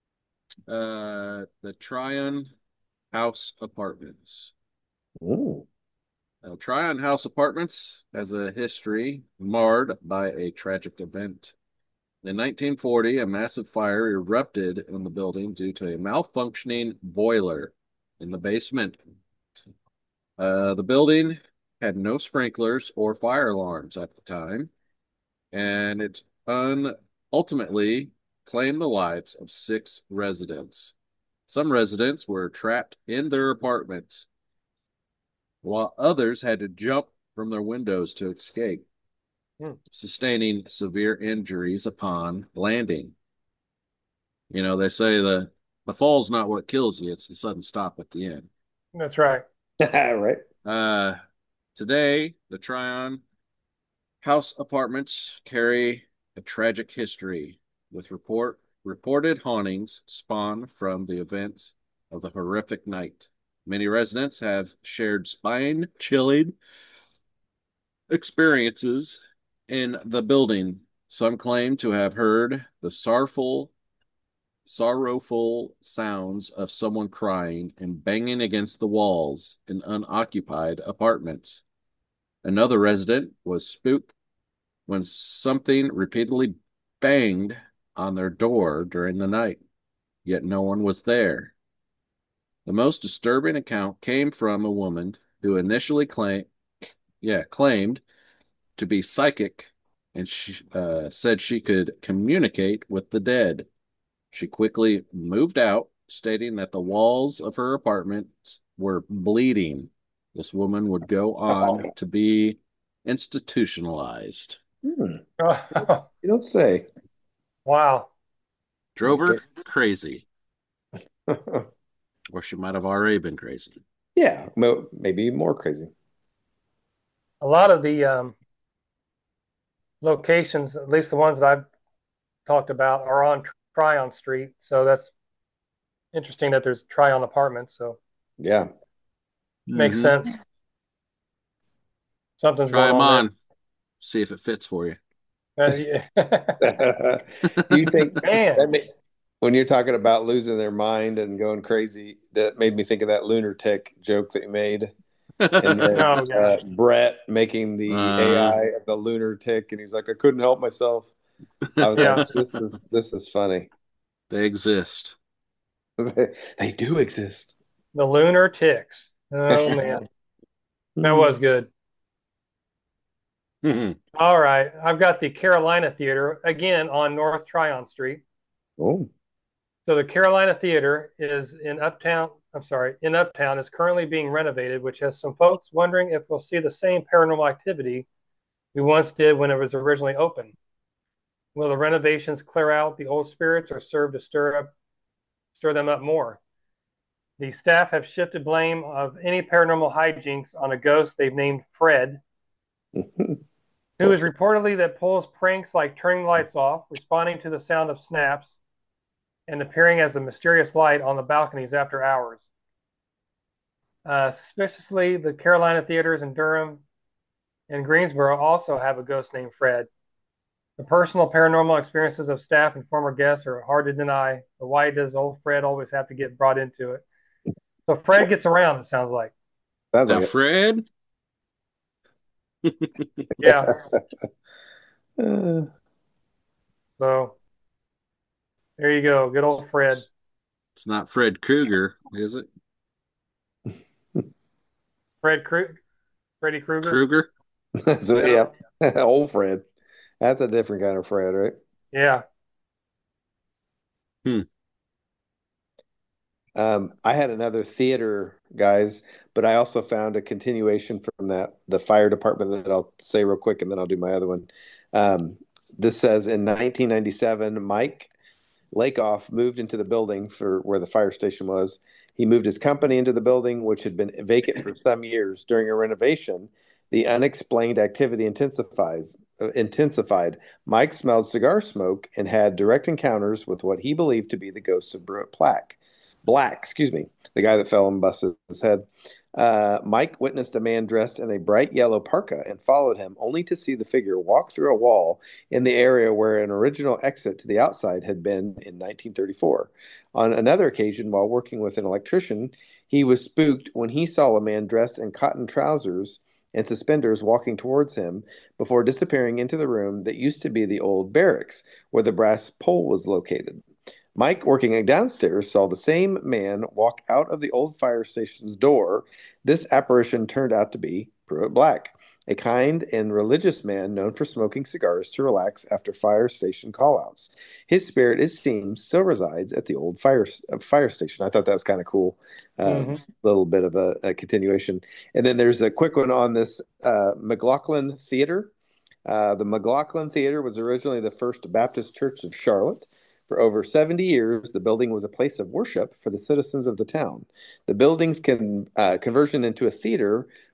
the Tryon House Apartments. Ooh. Now, Tryon House Apartments has a history marred by a tragic event. In 1940, a massive fire erupted in the building due to a malfunctioning boiler in the basement. The building had no sprinklers or fire alarms at the time, and it ultimately claimed the lives of 6 residents. Some residents were trapped in their apartments, while others had to jump from their windows to escape, sustaining severe injuries upon landing. They say the fall's not what kills you, it's the sudden stop at the end. That's right. Right. Today, the Tryon House apartments carry a tragic history, with reported hauntings spawned from the events of the horrific night. Many residents have shared spine-chilling experiences in the building. Some claim to have heard the sorrowful sounds of someone crying and banging against the walls in unoccupied apartments. Another resident was spooked when something repeatedly banged on their door during the night, yet no one was there. The most disturbing account came from a woman who initially claimed to be psychic, and she said she could communicate with the dead. She quickly moved out, stating that the walls of her apartment were bleeding. This woman would go on to be institutionalized. You don't say. Wow. Drove her crazy. Or she might have already been crazy. Yeah, maybe more crazy. A lot of the locations, at least the ones that I've talked about, are on Tryon Street. So that's interesting that there's Tryon apartments. So Yeah. makes sense. Something's Try going them on on. See if it fits for you. there. Do you think Man. when you're talking about losing their mind and going crazy, that made me think of that lunatic joke that you made? And then Oh, yeah. Brett making the AI of the lunatic, and he's like, I couldn't help myself. I was Yeah. like, this is funny. They exist. They do exist. The Lunar Ticks. Oh, man. That was good. All right. I've got the Carolina Theater again on North Tryon Street. Oh, So the Carolina Theater is in Uptown. I'm sorry, in Uptown is currently being renovated, which has some folks wondering if we'll see the same paranormal activity we once did when it was originally open. Will the renovations clear out the old spirits or serve to stir them up more? The staff have shifted blame of any paranormal hijinks on a ghost they've named Fred, who is reportedly that pulls pranks like turning the lights off, responding to the sound of snaps, and appearing as a mysterious light on the balconies after hours. Suspiciously, the Carolina theaters in Durham and Greensboro also have a ghost named Fred. The personal paranormal experiences of staff and former guests are hard to deny, but why does old Fred always have to get brought into it? So Fred gets around, it sounds like. Now, Fred? Yeah. So there you go. Good old Fred. It's not Fred Krueger, is it? Freddy Krueger? Krueger? Yeah. Old Fred. That's a different kind of Fred, right? Yeah. I had another theater, guys, but I also found a continuation from the fire department that I'll say real quick, and then I'll do my other one. This says in 1997, Mike Lakoff moved into the building for where the fire station was. He moved his company into the building, which had been vacant for some years. During a renovation, the unexplained activity intensified. Mike smelled cigar smoke and had direct encounters with what he believed to be the ghosts of Brett Black, the guy that fell and busted his head. Mike witnessed a man dressed in a bright yellow parka and followed him, only to see the figure walk through a wall in the area where an original exit to the outside had been in 1934. On another occasion, while working with an electrician, he was spooked when he saw a man dressed in cotton trousers and suspenders walking towards him before disappearing into the room that used to be the old barracks, where the brass pole was located. Mike, working downstairs, saw the same man walk out of the old fire station's door. This apparition turned out to be Pruitt Black, a kind and religious man known for smoking cigars to relax after fire station callouts. His spirit, it seems, still resides at the old fire station. I thought that was kind of cool. Little bit of a continuation. And then there's a quick one on this McLaughlin Theater. The McLaughlin Theater was originally the First Baptist Church of Charlotte. For over 70 years, the building was a place of worship for the citizens of the town. The building's conversion into a theater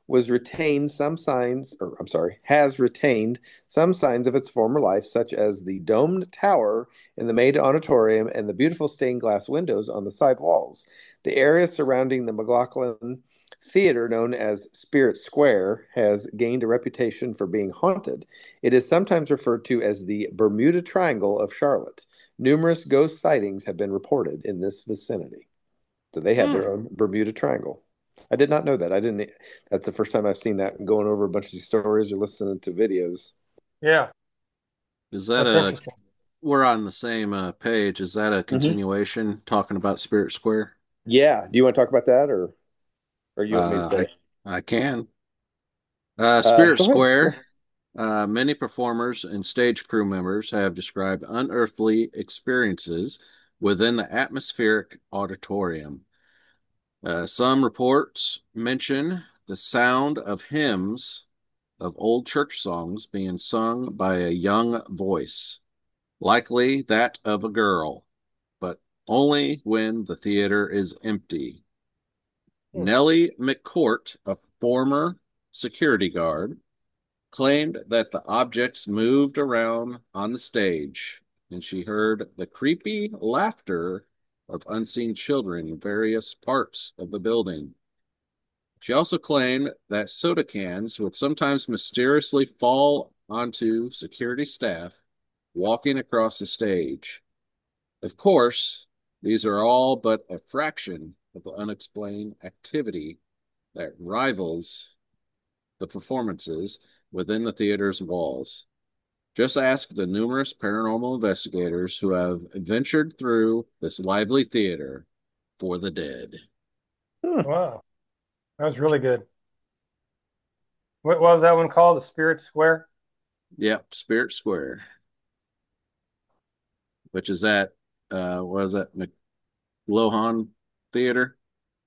was retained some signs, or I'm sorry, has retained some signs of its former life, such as the domed tower in the main auditorium and the beautiful stained glass windows on the side walls. The area surrounding the McLaughlin Theater, known as Spirit Square, has gained a reputation for being haunted. It is sometimes referred to as the Bermuda Triangle of Charlotte. Numerous ghost sightings have been reported in this vicinity. So they had Hmm. their own Bermuda Triangle. I did not know that. I didn't. That's the first time I've seen that. Going over a bunch of these stories or listening to videos. Yeah, Is that that's a, interesting. we're on the same page. Is that a Hmm. continuation talking about Spirit Square? Yeah. Do you want to talk about that, or you want me to Uh, say? I can. Spirit Go ahead. Square. Many performers and stage crew members have described unearthly experiences within the atmospheric auditorium. Some reports mention the sound of hymns of old church songs being sung by a young voice, likely that of a girl, but only when the theater is empty. Hmm. Nellie McCourt, a former security guard, claimed that the objects moved around on the stage, and she heard the creepy laughter of unseen children in various parts of the building. She also claimed that soda cans would sometimes mysteriously fall onto security staff walking across the stage. Of course, these are all but a fraction of the unexplained activity that rivals the performances within the theater's walls. Just ask the numerous paranormal investigators who have ventured through this lively theater for the dead. Hmm. Wow, that was really good. What was that one called? The Spirit Square? Yep, Spirit Square, which is at what is that, McLohan Theater?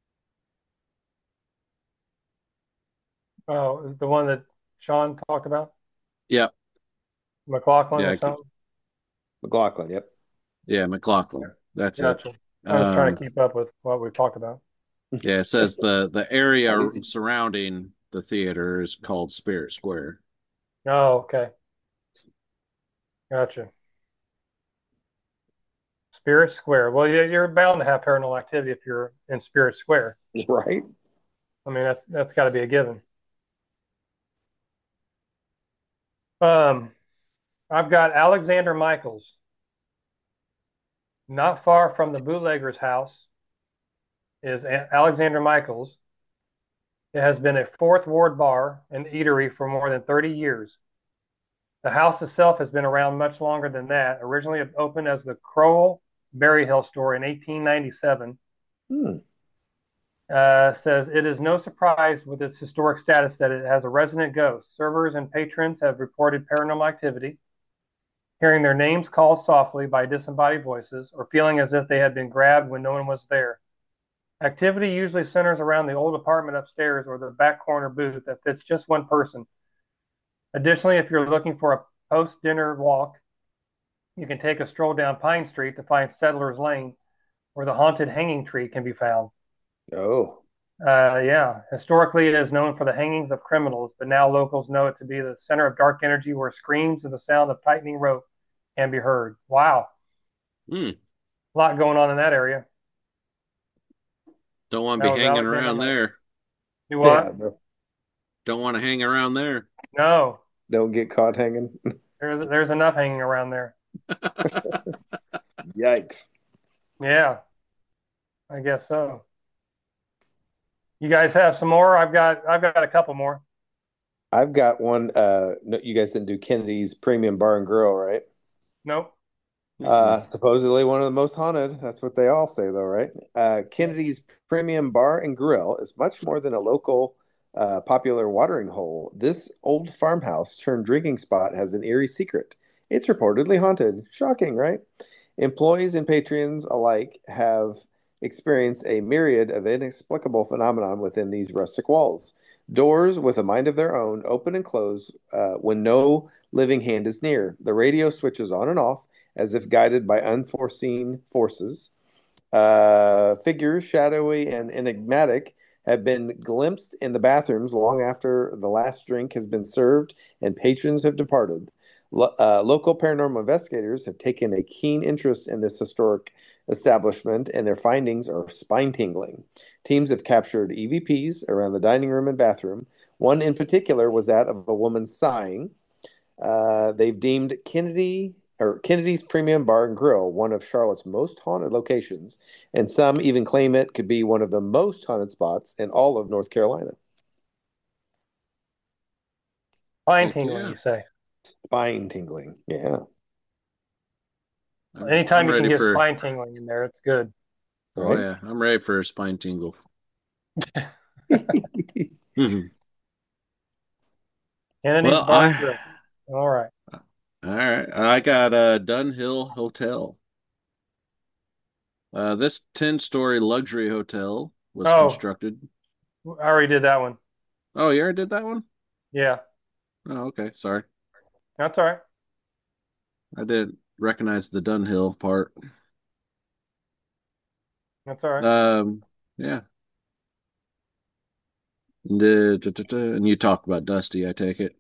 Oh, is the one that Sean talked about? Yep. McLaughlin Yeah, or something? McLaughlin. Yep. yeah, Yeah. McLaughlin. That's it. Gotcha. I was trying to Um, keep up with what we've talked about. yeah, it says the area surrounding the theater is called Spirit Square. Oh, okay. Gotcha. Spirit Square. Well, you're bound to have paranormal activity if you're in Spirit Square. Right. I mean, that's got to be a given. Um, I've got Alexander Michaels, not far from the bootlegger's house is Alexander Michaels. It has been a Fourth Ward bar and eatery for more than 30 years. The house itself has been around much longer than that. Originally it opened as the Crowell Berryhill store in 1897. Hmm. Says it is no surprise with its historic status that it has a resident ghost. Servers and patrons have reported paranormal activity, hearing their names called softly by disembodied voices, or feeling as if they had been grabbed when no one was there. Activity usually centers around the old apartment upstairs or the back corner booth that fits just one person. Additionally, if you're looking for a post dinner walk, you can take a stroll down Pine Street to find Settlers Lane, where the haunted hanging tree can be found. Oh. Yeah, historically it is known for the hangings of criminals, but now locals know it to be the center of dark energy where screams and the sound of tightening rope can be heard. Wow, Hmm. a lot going on in that area. Don't want to That be was hanging Alexander around Mike. there. You Yeah. what? No, Don't want to hang around there. No, don't get caught hanging. there's enough hanging around there. Yikes. Yeah, I guess so. You guys have some more? I've got a couple more. I've got one. No, you guys didn't do Kennedy's Premium Bar and Grill, right? Nope. Mm-mm. Supposedly one of the most haunted. That's what they all say, though, right? Kennedy's Premium Bar and Grill is much more than a local popular watering hole. This old farmhouse turned drinking spot has an eerie secret. It's reportedly haunted. Shocking, right? Employees and patrons alike have experienced a myriad of inexplicable phenomenon within these rustic walls. Doors with a mind of their own open and close when no living hand is near. The radio switches on and off as if guided by unforeseen forces. Figures, shadowy and enigmatic, have been glimpsed in the bathrooms long after the last drink has been served and patrons have departed. Local paranormal investigators have taken a keen interest in this historic establishment, and their findings are spine-tingling. Teams have captured EVPs around the dining room and bathroom. One in particular was that of a woman sighing. They've deemed Kennedy's Premium Bar and Grill one of Charlotte's most haunted locations, and some even claim it could be one of the most haunted spots in all of North Carolina. Spine Heck tingling, yeah. you say? Spine tingling, yeah. Anytime I'm you can ready get for. spine tingling in there, it's good. Oh Right? yeah, I'm ready for a spine tingle. Kennedy's Well, Bar and Grill. All right. all right. I got Dunhill Hotel. This 10-story luxury hotel was Oh, constructed. I already did that one. Oh, you already did that one? Yeah, Oh, okay. Sorry. that's all right. I didn't recognize the Dunhill part. That's all right. Yeah. And you talked about Dusty, I take it.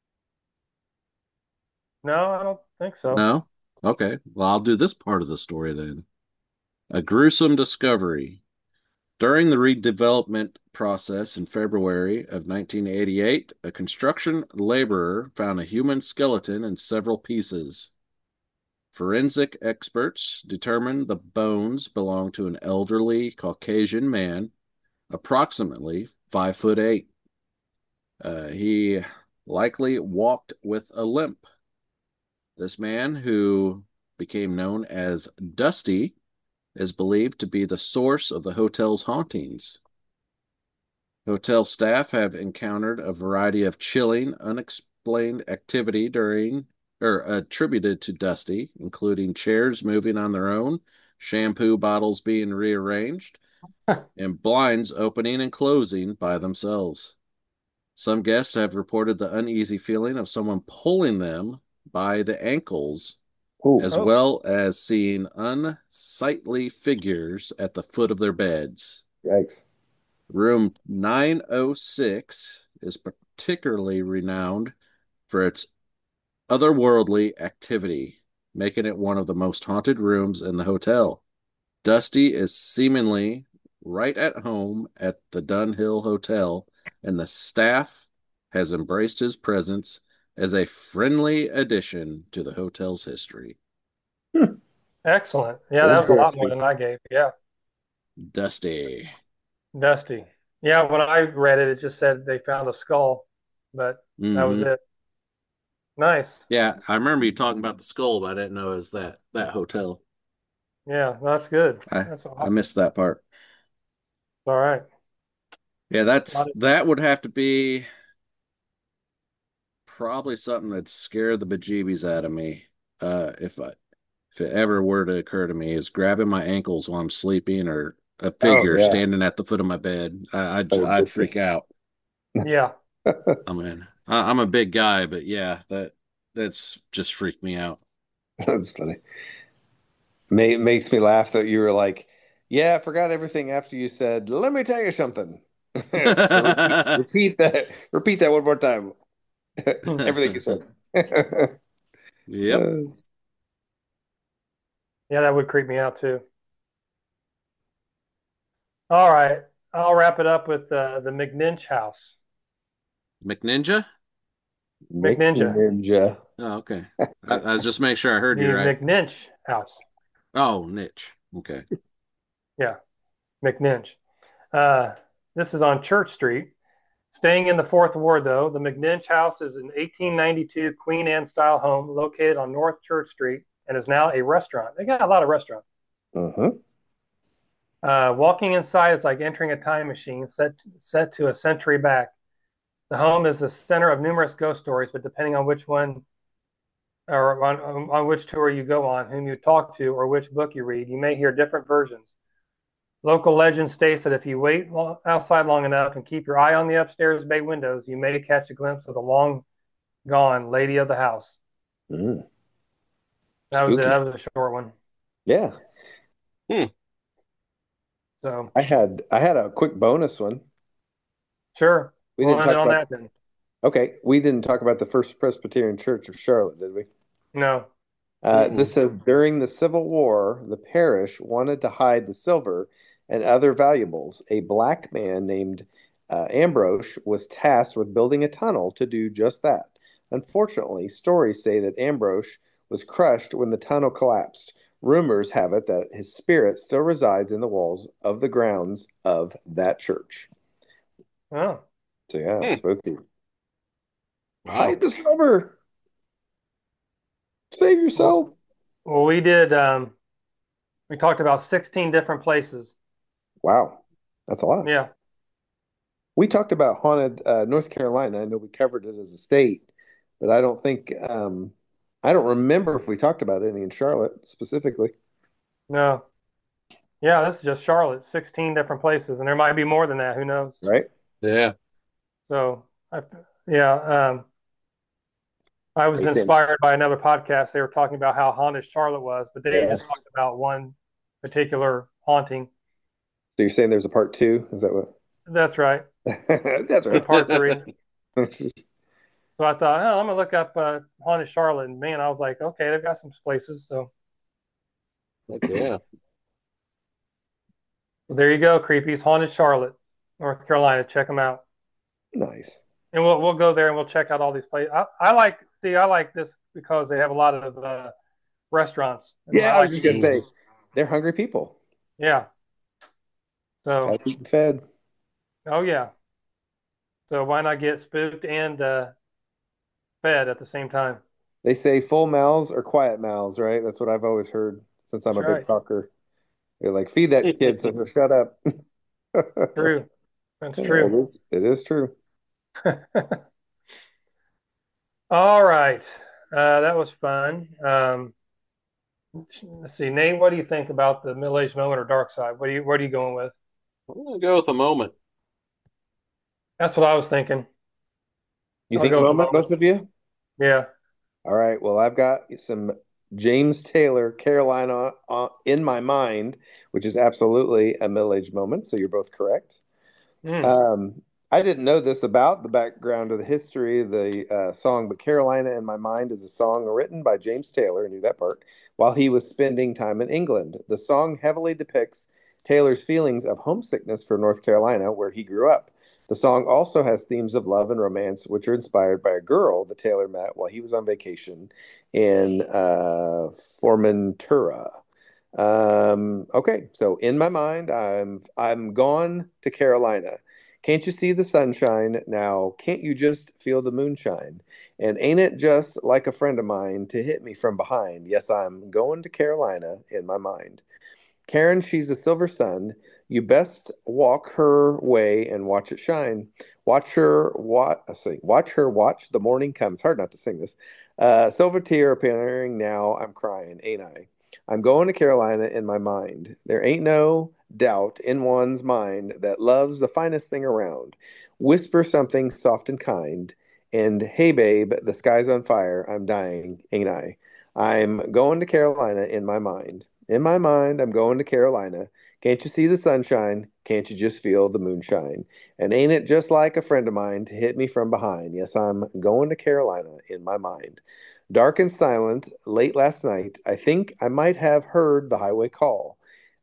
No, I don't think so. No? Okay. Well, I'll do this part of the story then. A gruesome discovery. During the redevelopment process in February of 1988, a construction laborer found a human skeleton in several pieces. Forensic experts determined the bones belonged to an elderly Caucasian man, approximately 5'8". He likely walked with a limp. This man, who became known as Dusty, is believed to be the source of the hotel's hauntings. Hotel staff have encountered a variety of chilling, unexplained activity during or attributed to Dusty, including chairs moving on their own, shampoo bottles being rearranged, and blinds opening and closing by themselves. Some guests have reported the uneasy feeling of someone pulling them by the ankles, Ooh, as Oh, well as seeing unsightly figures at the foot of their beds. yikes. Room 906 is particularly renowned for its otherworldly activity, making it one of the most haunted rooms in the hotel. Dusty is seemingly right at home at the Dunhill Hotel, and the staff has embraced his presence as a friendly addition to the hotel's history. excellent. Yeah, that was a lot more Interesting. than I gave. Yeah, Dusty. Dusty. Yeah, when I read it, it just said they found a skull, but that was Hmm. it. Nice. Yeah, I remember you talking about the skull, but I didn't know it was that hotel. Yeah, that's good. I That's I awesome. missed that part. All right. Yeah, Got it. that would have to be probably something that scared the bejeebies out of me. If it ever were to occur to me, is grabbing my ankles while I'm sleeping or a Oh, figure yeah. standing at the foot of my bed. Oh, I'd freak goodness. out. Yeah. I'm a big guy, but yeah, that's just freaked me out. That's funny. It makes me laugh that you were like, yeah, I forgot everything after you said, let me tell you something. So repeat that one more time. Everything you said. Yep. Uh, Yeah, that would creep me out too. All right. I'll wrap it up with the McNinch house. McNinja? Mick McNinja. Ninja. Oh, okay. I was just making sure I heard you The right. McNinch house. Oh, niche. Okay. Yeah, McNinch. Uh, this is on Church Street. Staying in the Fourth Ward, though, the McNinch House is an 1892 Queen Anne style home located on North Church Street and is now a restaurant. They got a lot of restaurants. Uh-huh. Walking inside is like entering a time machine set to a century back. The home is the center of numerous ghost stories, but depending on which one or on which tour you go on, whom you talk to, or which book you read, you may hear different versions. Local legend states that if you wait outside long enough and keep your eye on the upstairs bay windows, you may catch a glimpse of the long gone lady of the house. Mm. That was it. Spooky. That was a short one. Yeah. Hmm. So, I had a quick bonus one. Sure. We We'll didn't end it talk on about. that then. Okay, we didn't talk about the First Presbyterian Church of Charlotte, did we? No. This says during the Civil War, the parish wanted to hide the silver and other valuables. A black man named Ambrose was tasked with building a tunnel to do just that. Unfortunately, stories say that Ambrose was crushed when the tunnel collapsed. Rumors have it that his spirit still resides in the walls of the grounds of that church. Oh. So yeah, Hmm. spooky. Wow. Hide the silver. Save yourself. Well, we talked about 16 different places. Wow, that's a lot. Yeah. We talked about haunted North Carolina. I know we covered it as a state, but I don't think I don't remember if we talked about any in Charlotte specifically. No. Yeah, this is just Charlotte, 16 different places, and there might be more than that. Who knows? Right? Yeah. So, yeah, I was Makes sense. inspired by another podcast. They were talking about how haunted Charlotte was, but they Yeah. just talked about one particular haunting. So you're saying there's a part two? Is that what? That's right. That's And right. part three. So I thought, oh, I'm gonna look up haunted Charlotte, and man, I was like, okay, they've got some places. So Yeah. there you go, creepies, haunted Charlotte, North Carolina. Check them out, Nice. and we'll go there and we'll check out all these places. I like this because they have a lot of restaurants. And Yeah, I I was like just gonna say they're hungry people. yeah. So Gotta keep them fed. oh yeah. So why not get spooked and fed at the same time? They say full mouths or quiet mouths, right? That's what I've always heard since I'm That's a big right. talker. You're like, feed that kid, so he'll shut up. True. That's It true. is. It is true. All right. That was fun. Let's see, Nate, what do you think about the middle-aged moment or dark side? What are you going with? I'm gonna go with a moment. That's what I was thinking. You I'll think go with the moment, moment. both of you? Yeah. All right. Well, I've got some James Taylor, Carolina in my mind, which is absolutely a middle-aged moment. So you're both correct. Mm. Um, I didn't know this about the background of the history of the song, but Carolina in My Mind is a song written by James Taylor, I knew that part, while he was spending time in England. The song heavily depicts Taylor's feelings of homesickness for North Carolina, where he grew up. The song also has themes of love and romance, which are inspired by a girl that Taylor met while he was on vacation in Formentura. Okay, so in my mind, I'm gone to Carolina. Can't you see the sunshine now? Can't you just feel the moonshine? And ain't it just like a friend of mine to hit me from behind? Yes, I'm going to Carolina in my mind. Karen, she's a silver sun. You best walk her way and watch it shine. Watch her watch the morning comes. Hard not to sing this. Silver tear appearing now. I'm crying, ain't I? I'm going to Carolina in my mind. There ain't no doubt in one's mind that love's the finest thing around. Whisper something soft and kind. And hey, babe, the sky's on fire. I'm dying, ain't I? I'm going to Carolina in my mind. In my mind, I'm going to Carolina. Can't you see the sunshine? Can't you just feel the moonshine? And ain't it just like a friend of mine to hit me from behind? Yes, I'm going to Carolina in my mind. Dark and silent, late last night, I think I might have heard the highway call.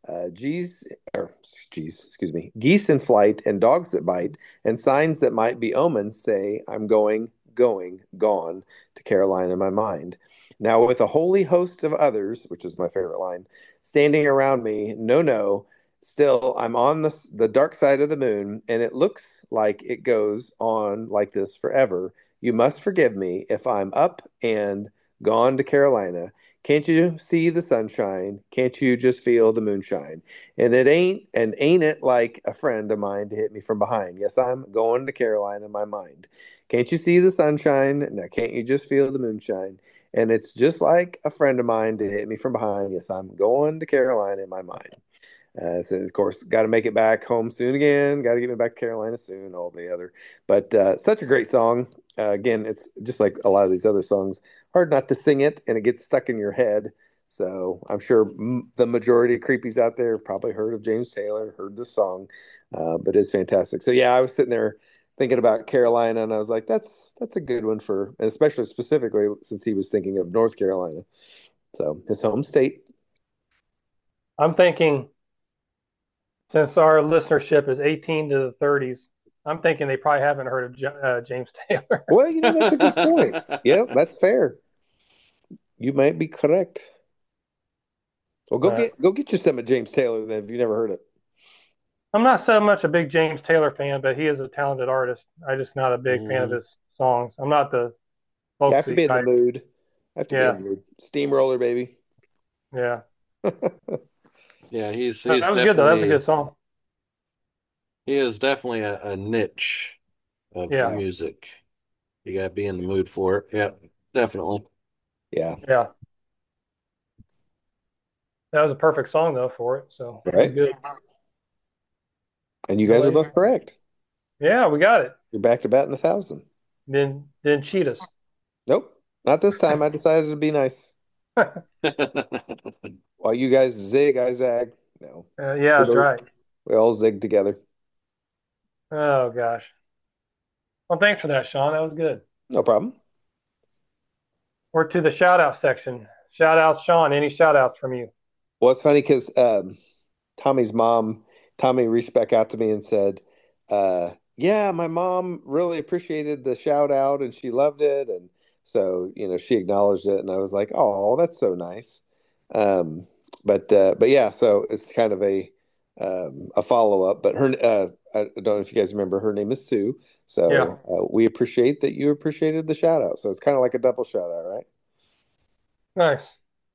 Excuse me, geese in flight and dogs that bite, and signs that might be omens say, I'm gone to Carolina in my mind. Now, with a holy host of others, which is my favorite line, standing around me, no, still I'm on the dark side of the moon, and it looks like it goes on like this forever. You must forgive me if I'm up and gone to Carolina. Can't you see the sunshine? Can't you just feel the moonshine? And ain't it like a friend of mine to hit me from behind? Yes, I'm going to Carolina in my mind. Can't you see the sunshine? Now, can't you just feel the moonshine? And it's just like a friend of mine to hit me from behind. Yes, I'm going to Carolina in my mind. So of course, got to make it back home soon again. Got to get me back to Carolina soon. All the other, but such a great song. Again, it's just like a lot of these other songs. Hard not to sing it, and it gets stuck in your head. So I'm sure the majority of creepies out there have probably heard of James Taylor, heard this song, but it's fantastic. So yeah, I was sitting there thinking about Carolina, and I was like, that's a good one for, and especially specifically since he was thinking of North Carolina. So his home state. I'm thinking since our listenership is 18 to the 30s, I'm thinking they probably haven't heard of James Taylor. Well, that's a good point. Yeah, that's fair. You might be correct. Well, go get you some of James Taylor then if you never heard it. I'm not so much a big James Taylor fan, but he is a talented artist. I'm just not a big fan of his songs. I'm not the You have to be folksy in the type. mood. Have to be in Yeah, the mood. Steamroller, baby. yeah. Yeah, he's That was good though. That was a definitely good song. he is definitely a niche of Yeah, music. You gotta be in the mood for it. Yeah, definitely. Yeah. yeah. That was a perfect song though for it. So that was Right. good. And you guys are both correct. Yeah, we got it. You're back to batting 1,000. Didn't cheat us. Nope. Not this time. I decided to be nice. While you guys zig, I zag. No. Yeah, that's right. We all zig together. Oh gosh. Well, thanks for that, Sean. That was good. No problem. We're to the shout out section. Shout outs, Sean. Any shout outs from you? Well, it's funny because Tommy's mom, Tommy reached back out to me and said, yeah, my mom really appreciated the shout out and she loved it. And so, she acknowledged it. And I was like, oh, that's so nice. But yeah, so it's kind of a follow up. But I don't know if you guys remember, her name is Sue. So Yeah. we appreciate that you appreciated the shout out. So it's kind of like a double shout out, right? Nice.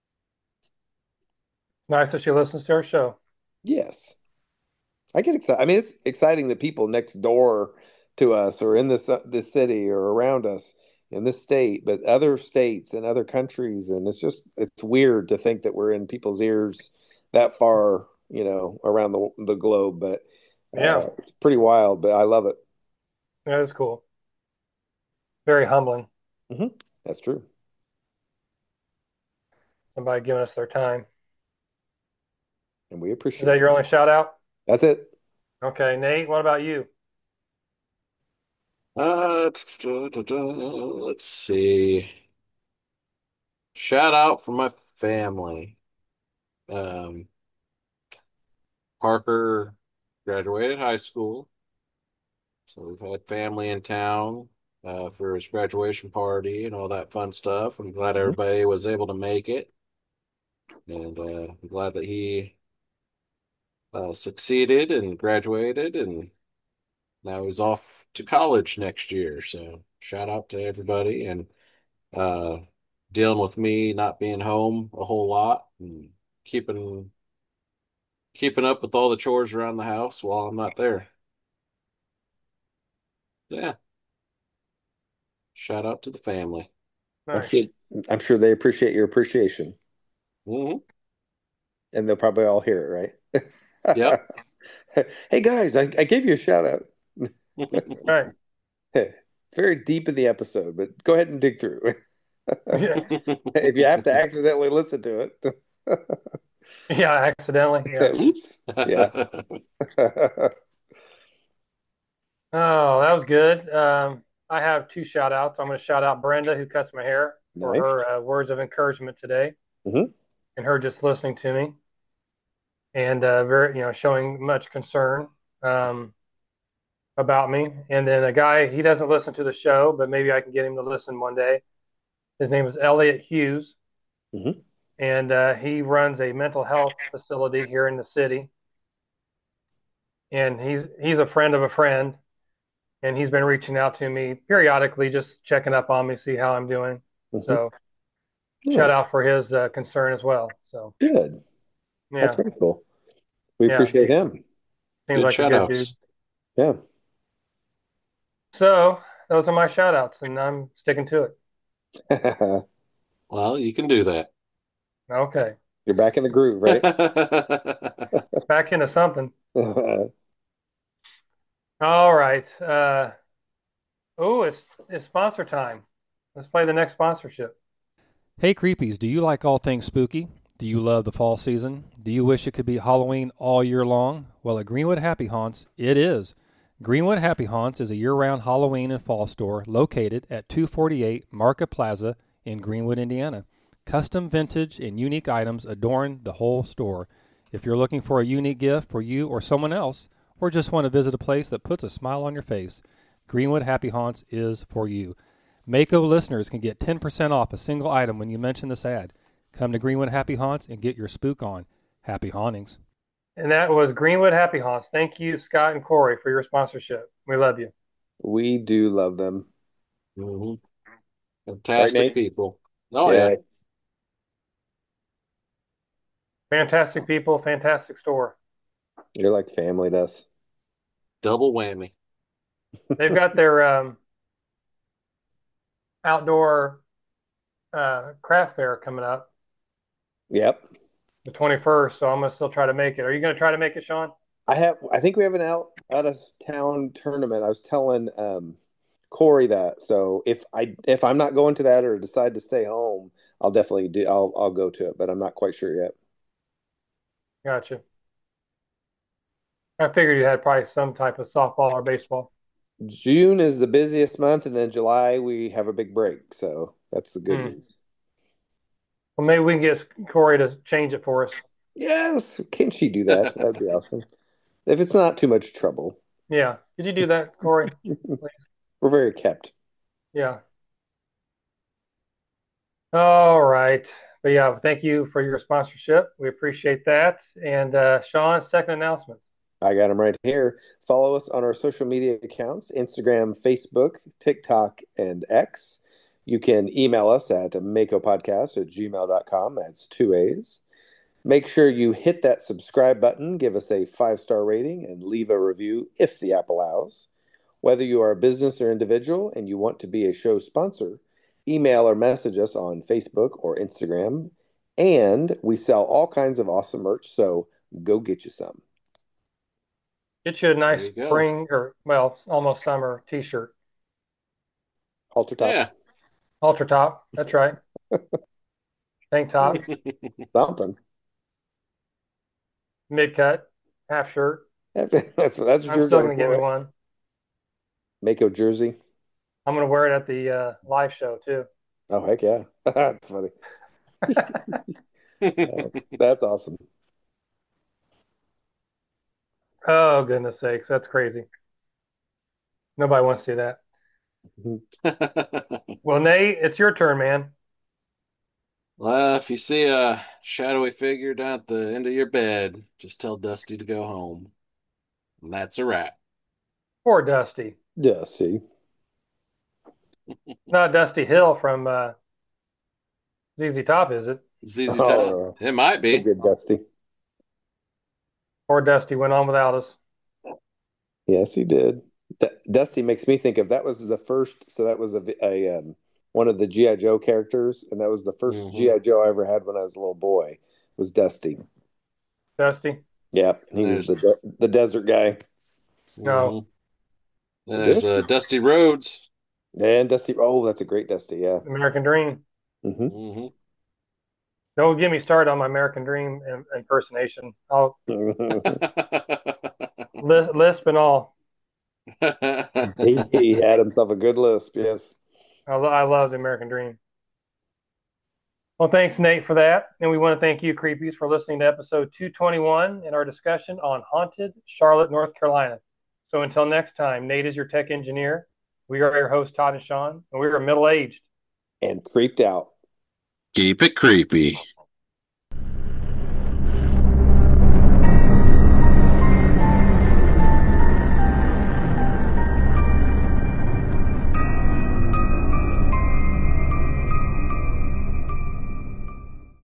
Nice that she listens to our show. Yes. I get excited. I mean, it's exciting that people next door to us or in this city or around us in this state, but other states and other countries, and it's weird to think that we're in people's ears that far, around the globe. But Yeah, it's pretty wild. But I love it. that is cool. Very humbling. That's true. Somebody giving us their time. And we Is appreciate that it. your only shout out? That's it. Okay, Nate, what about you? Let's see. Shout out for my family. Um, Parker graduated high school, so we've had family in town for his graduation party and all that fun stuff. I'm glad everybody was able to make it, and I'm glad that he succeeded and graduated, and now he's off to college next year. So shout out to everybody and uh, dealing with me not being home a whole lot and keeping up with all the chores around the house while I'm not there. Yeah, shout out to the family. I'm Nice. sure, I'm sure they appreciate your appreciation, Hmm. and they'll probably all hear it, right? Yep. Hey guys, I gave you a shout out. Right. It's very deep in the episode, but go ahead and dig through. Yeah, If you have to accidentally listen to it. yeah, accidentally. Yeah. Oops. Yeah. Oh, that was good. I have two shout outs. I'm going to shout out Brenda, who cuts my hair, for Nice. her words of encouragement today Mhm. and her just listening to me and showing much concern about me. And then a guy, he doesn't listen to the show, but maybe I can get him to listen one day. His name is Elliot Hughes, Mhm. and he runs a mental health facility here in the city. And he's a friend of a friend, and he's been reaching out to me periodically, just checking up on me, see how I'm doing. Mhm. So Nice. shout out for his concern as well. So Good. That's yeah, very cool. We Yeah. appreciate him. seems Good like a shout good dude. outs. Yeah. So those are my shout outs, and I'm sticking to it. Well, you can do that. Okay, You're back in the groove, right? back into something. All right. It's sponsor time. Let's play the next sponsorship. Hey Creepies, do you like all things spooky? Do you love the fall season? Do you wish it could be Halloween all year long? Well, at Greenwood Happy Haunts, it is. Greenwood Happy Haunts is a year-round Halloween and fall store located at 248 Market Plaza in Greenwood, Indiana. Custom vintage and unique items adorn the whole store. If you're looking for a unique gift for you or someone else, or just want to visit a place that puts a smile on your face, Greenwood Happy Haunts is for you. Mako listeners can get 10% off a single item when you mention this ad. Come to Greenwood Happy Haunts and get your spook on. Happy hauntings. And that was Greenwood Happy Haunts. Thank you, Scott and Corey, for your sponsorship. We love you. We do love them. Mhm. Right, Fantastic Nate? people. Oh, yeah. Fantastic people, fantastic store. You're like family to us. Double whammy. They've got their outdoor craft fair coming up Yep. the 21st, so I'm gonna still try to make it. Are you gonna try to make it, Sean? I think we have an out of town tournament. I was telling Corey that. So if I'm not going to that or decide to stay home, I'll definitely do I'll go to it, but I'm not quite sure yet. Gotcha. I figured you had probably some type of softball or baseball. June is the busiest month, and then July we have a big break. So that's the good news. Well, maybe we can get Corey to change it for us. Yes, can she do that? That'd be awesome. If it's not too much trouble. Yeah. Could you do that, Corey? We're very kept. Yeah. All right. But yeah, thank you for your sponsorship. We appreciate that. And Sean, second announcements. I got them right here. Follow us on our social media accounts, Instagram, Facebook, TikTok, and X. You can email us at makopodcast@gmail.com. That's 2 A's. Make sure you hit that subscribe button, give us a 5-star rating, and leave a review if the app allows. Whether you are a business or individual and you want to be a show sponsor, email or message us on Facebook or Instagram. And we sell all kinds of awesome merch, so go get you some. Get you a nice There you go. spring or, well, almost summer t-shirt. Halter top. Yeah. Halter top. That's right. Tank top, Something. mid cut, half shirt. That's what I'm you're still going gonna get me for. one. Mako jersey. I'm gonna wear it at the live show too. Oh, heck yeah. That's funny. That's awesome. Oh, goodness sakes, that's crazy. Nobody wants to see that. Well, Nate, it's your turn, man. Well, if you see a shadowy figure down at the end of your bed, just tell Dusty to go home. And that's a wrap. Poor Dusty. Dusty. Not Dusty Hill from ZZ Top, is it? ZZ Oh, Top. It might so be. good, Dusty. Poor Dusty went on without us. Yes, he did. Dusty makes me think of that was the first. So that was a one of the GI Joe characters, and that was the 1st GI Joe I ever had when I was a little boy. Was Dusty? Dusty? Yep, he was the desert guy. No. And there's Dusty Rhodes. And Dusty. Oh, that's a great Dusty. Yeah. American Dream. Mm-hmm. Don't get me started on my American Dream impersonation. I'll lisp and all. He had himself a good lisp. Yes. I love the American Dream. Well, thanks, Nate, for that. And we want to thank you, Creepies, for listening to episode 221 and our discussion on haunted Charlotte, North Carolina. So until next time, Nate is your tech engineer. We are your hosts, Todd and Sean, and we are middle-aged and creeped out. Keep it creepy.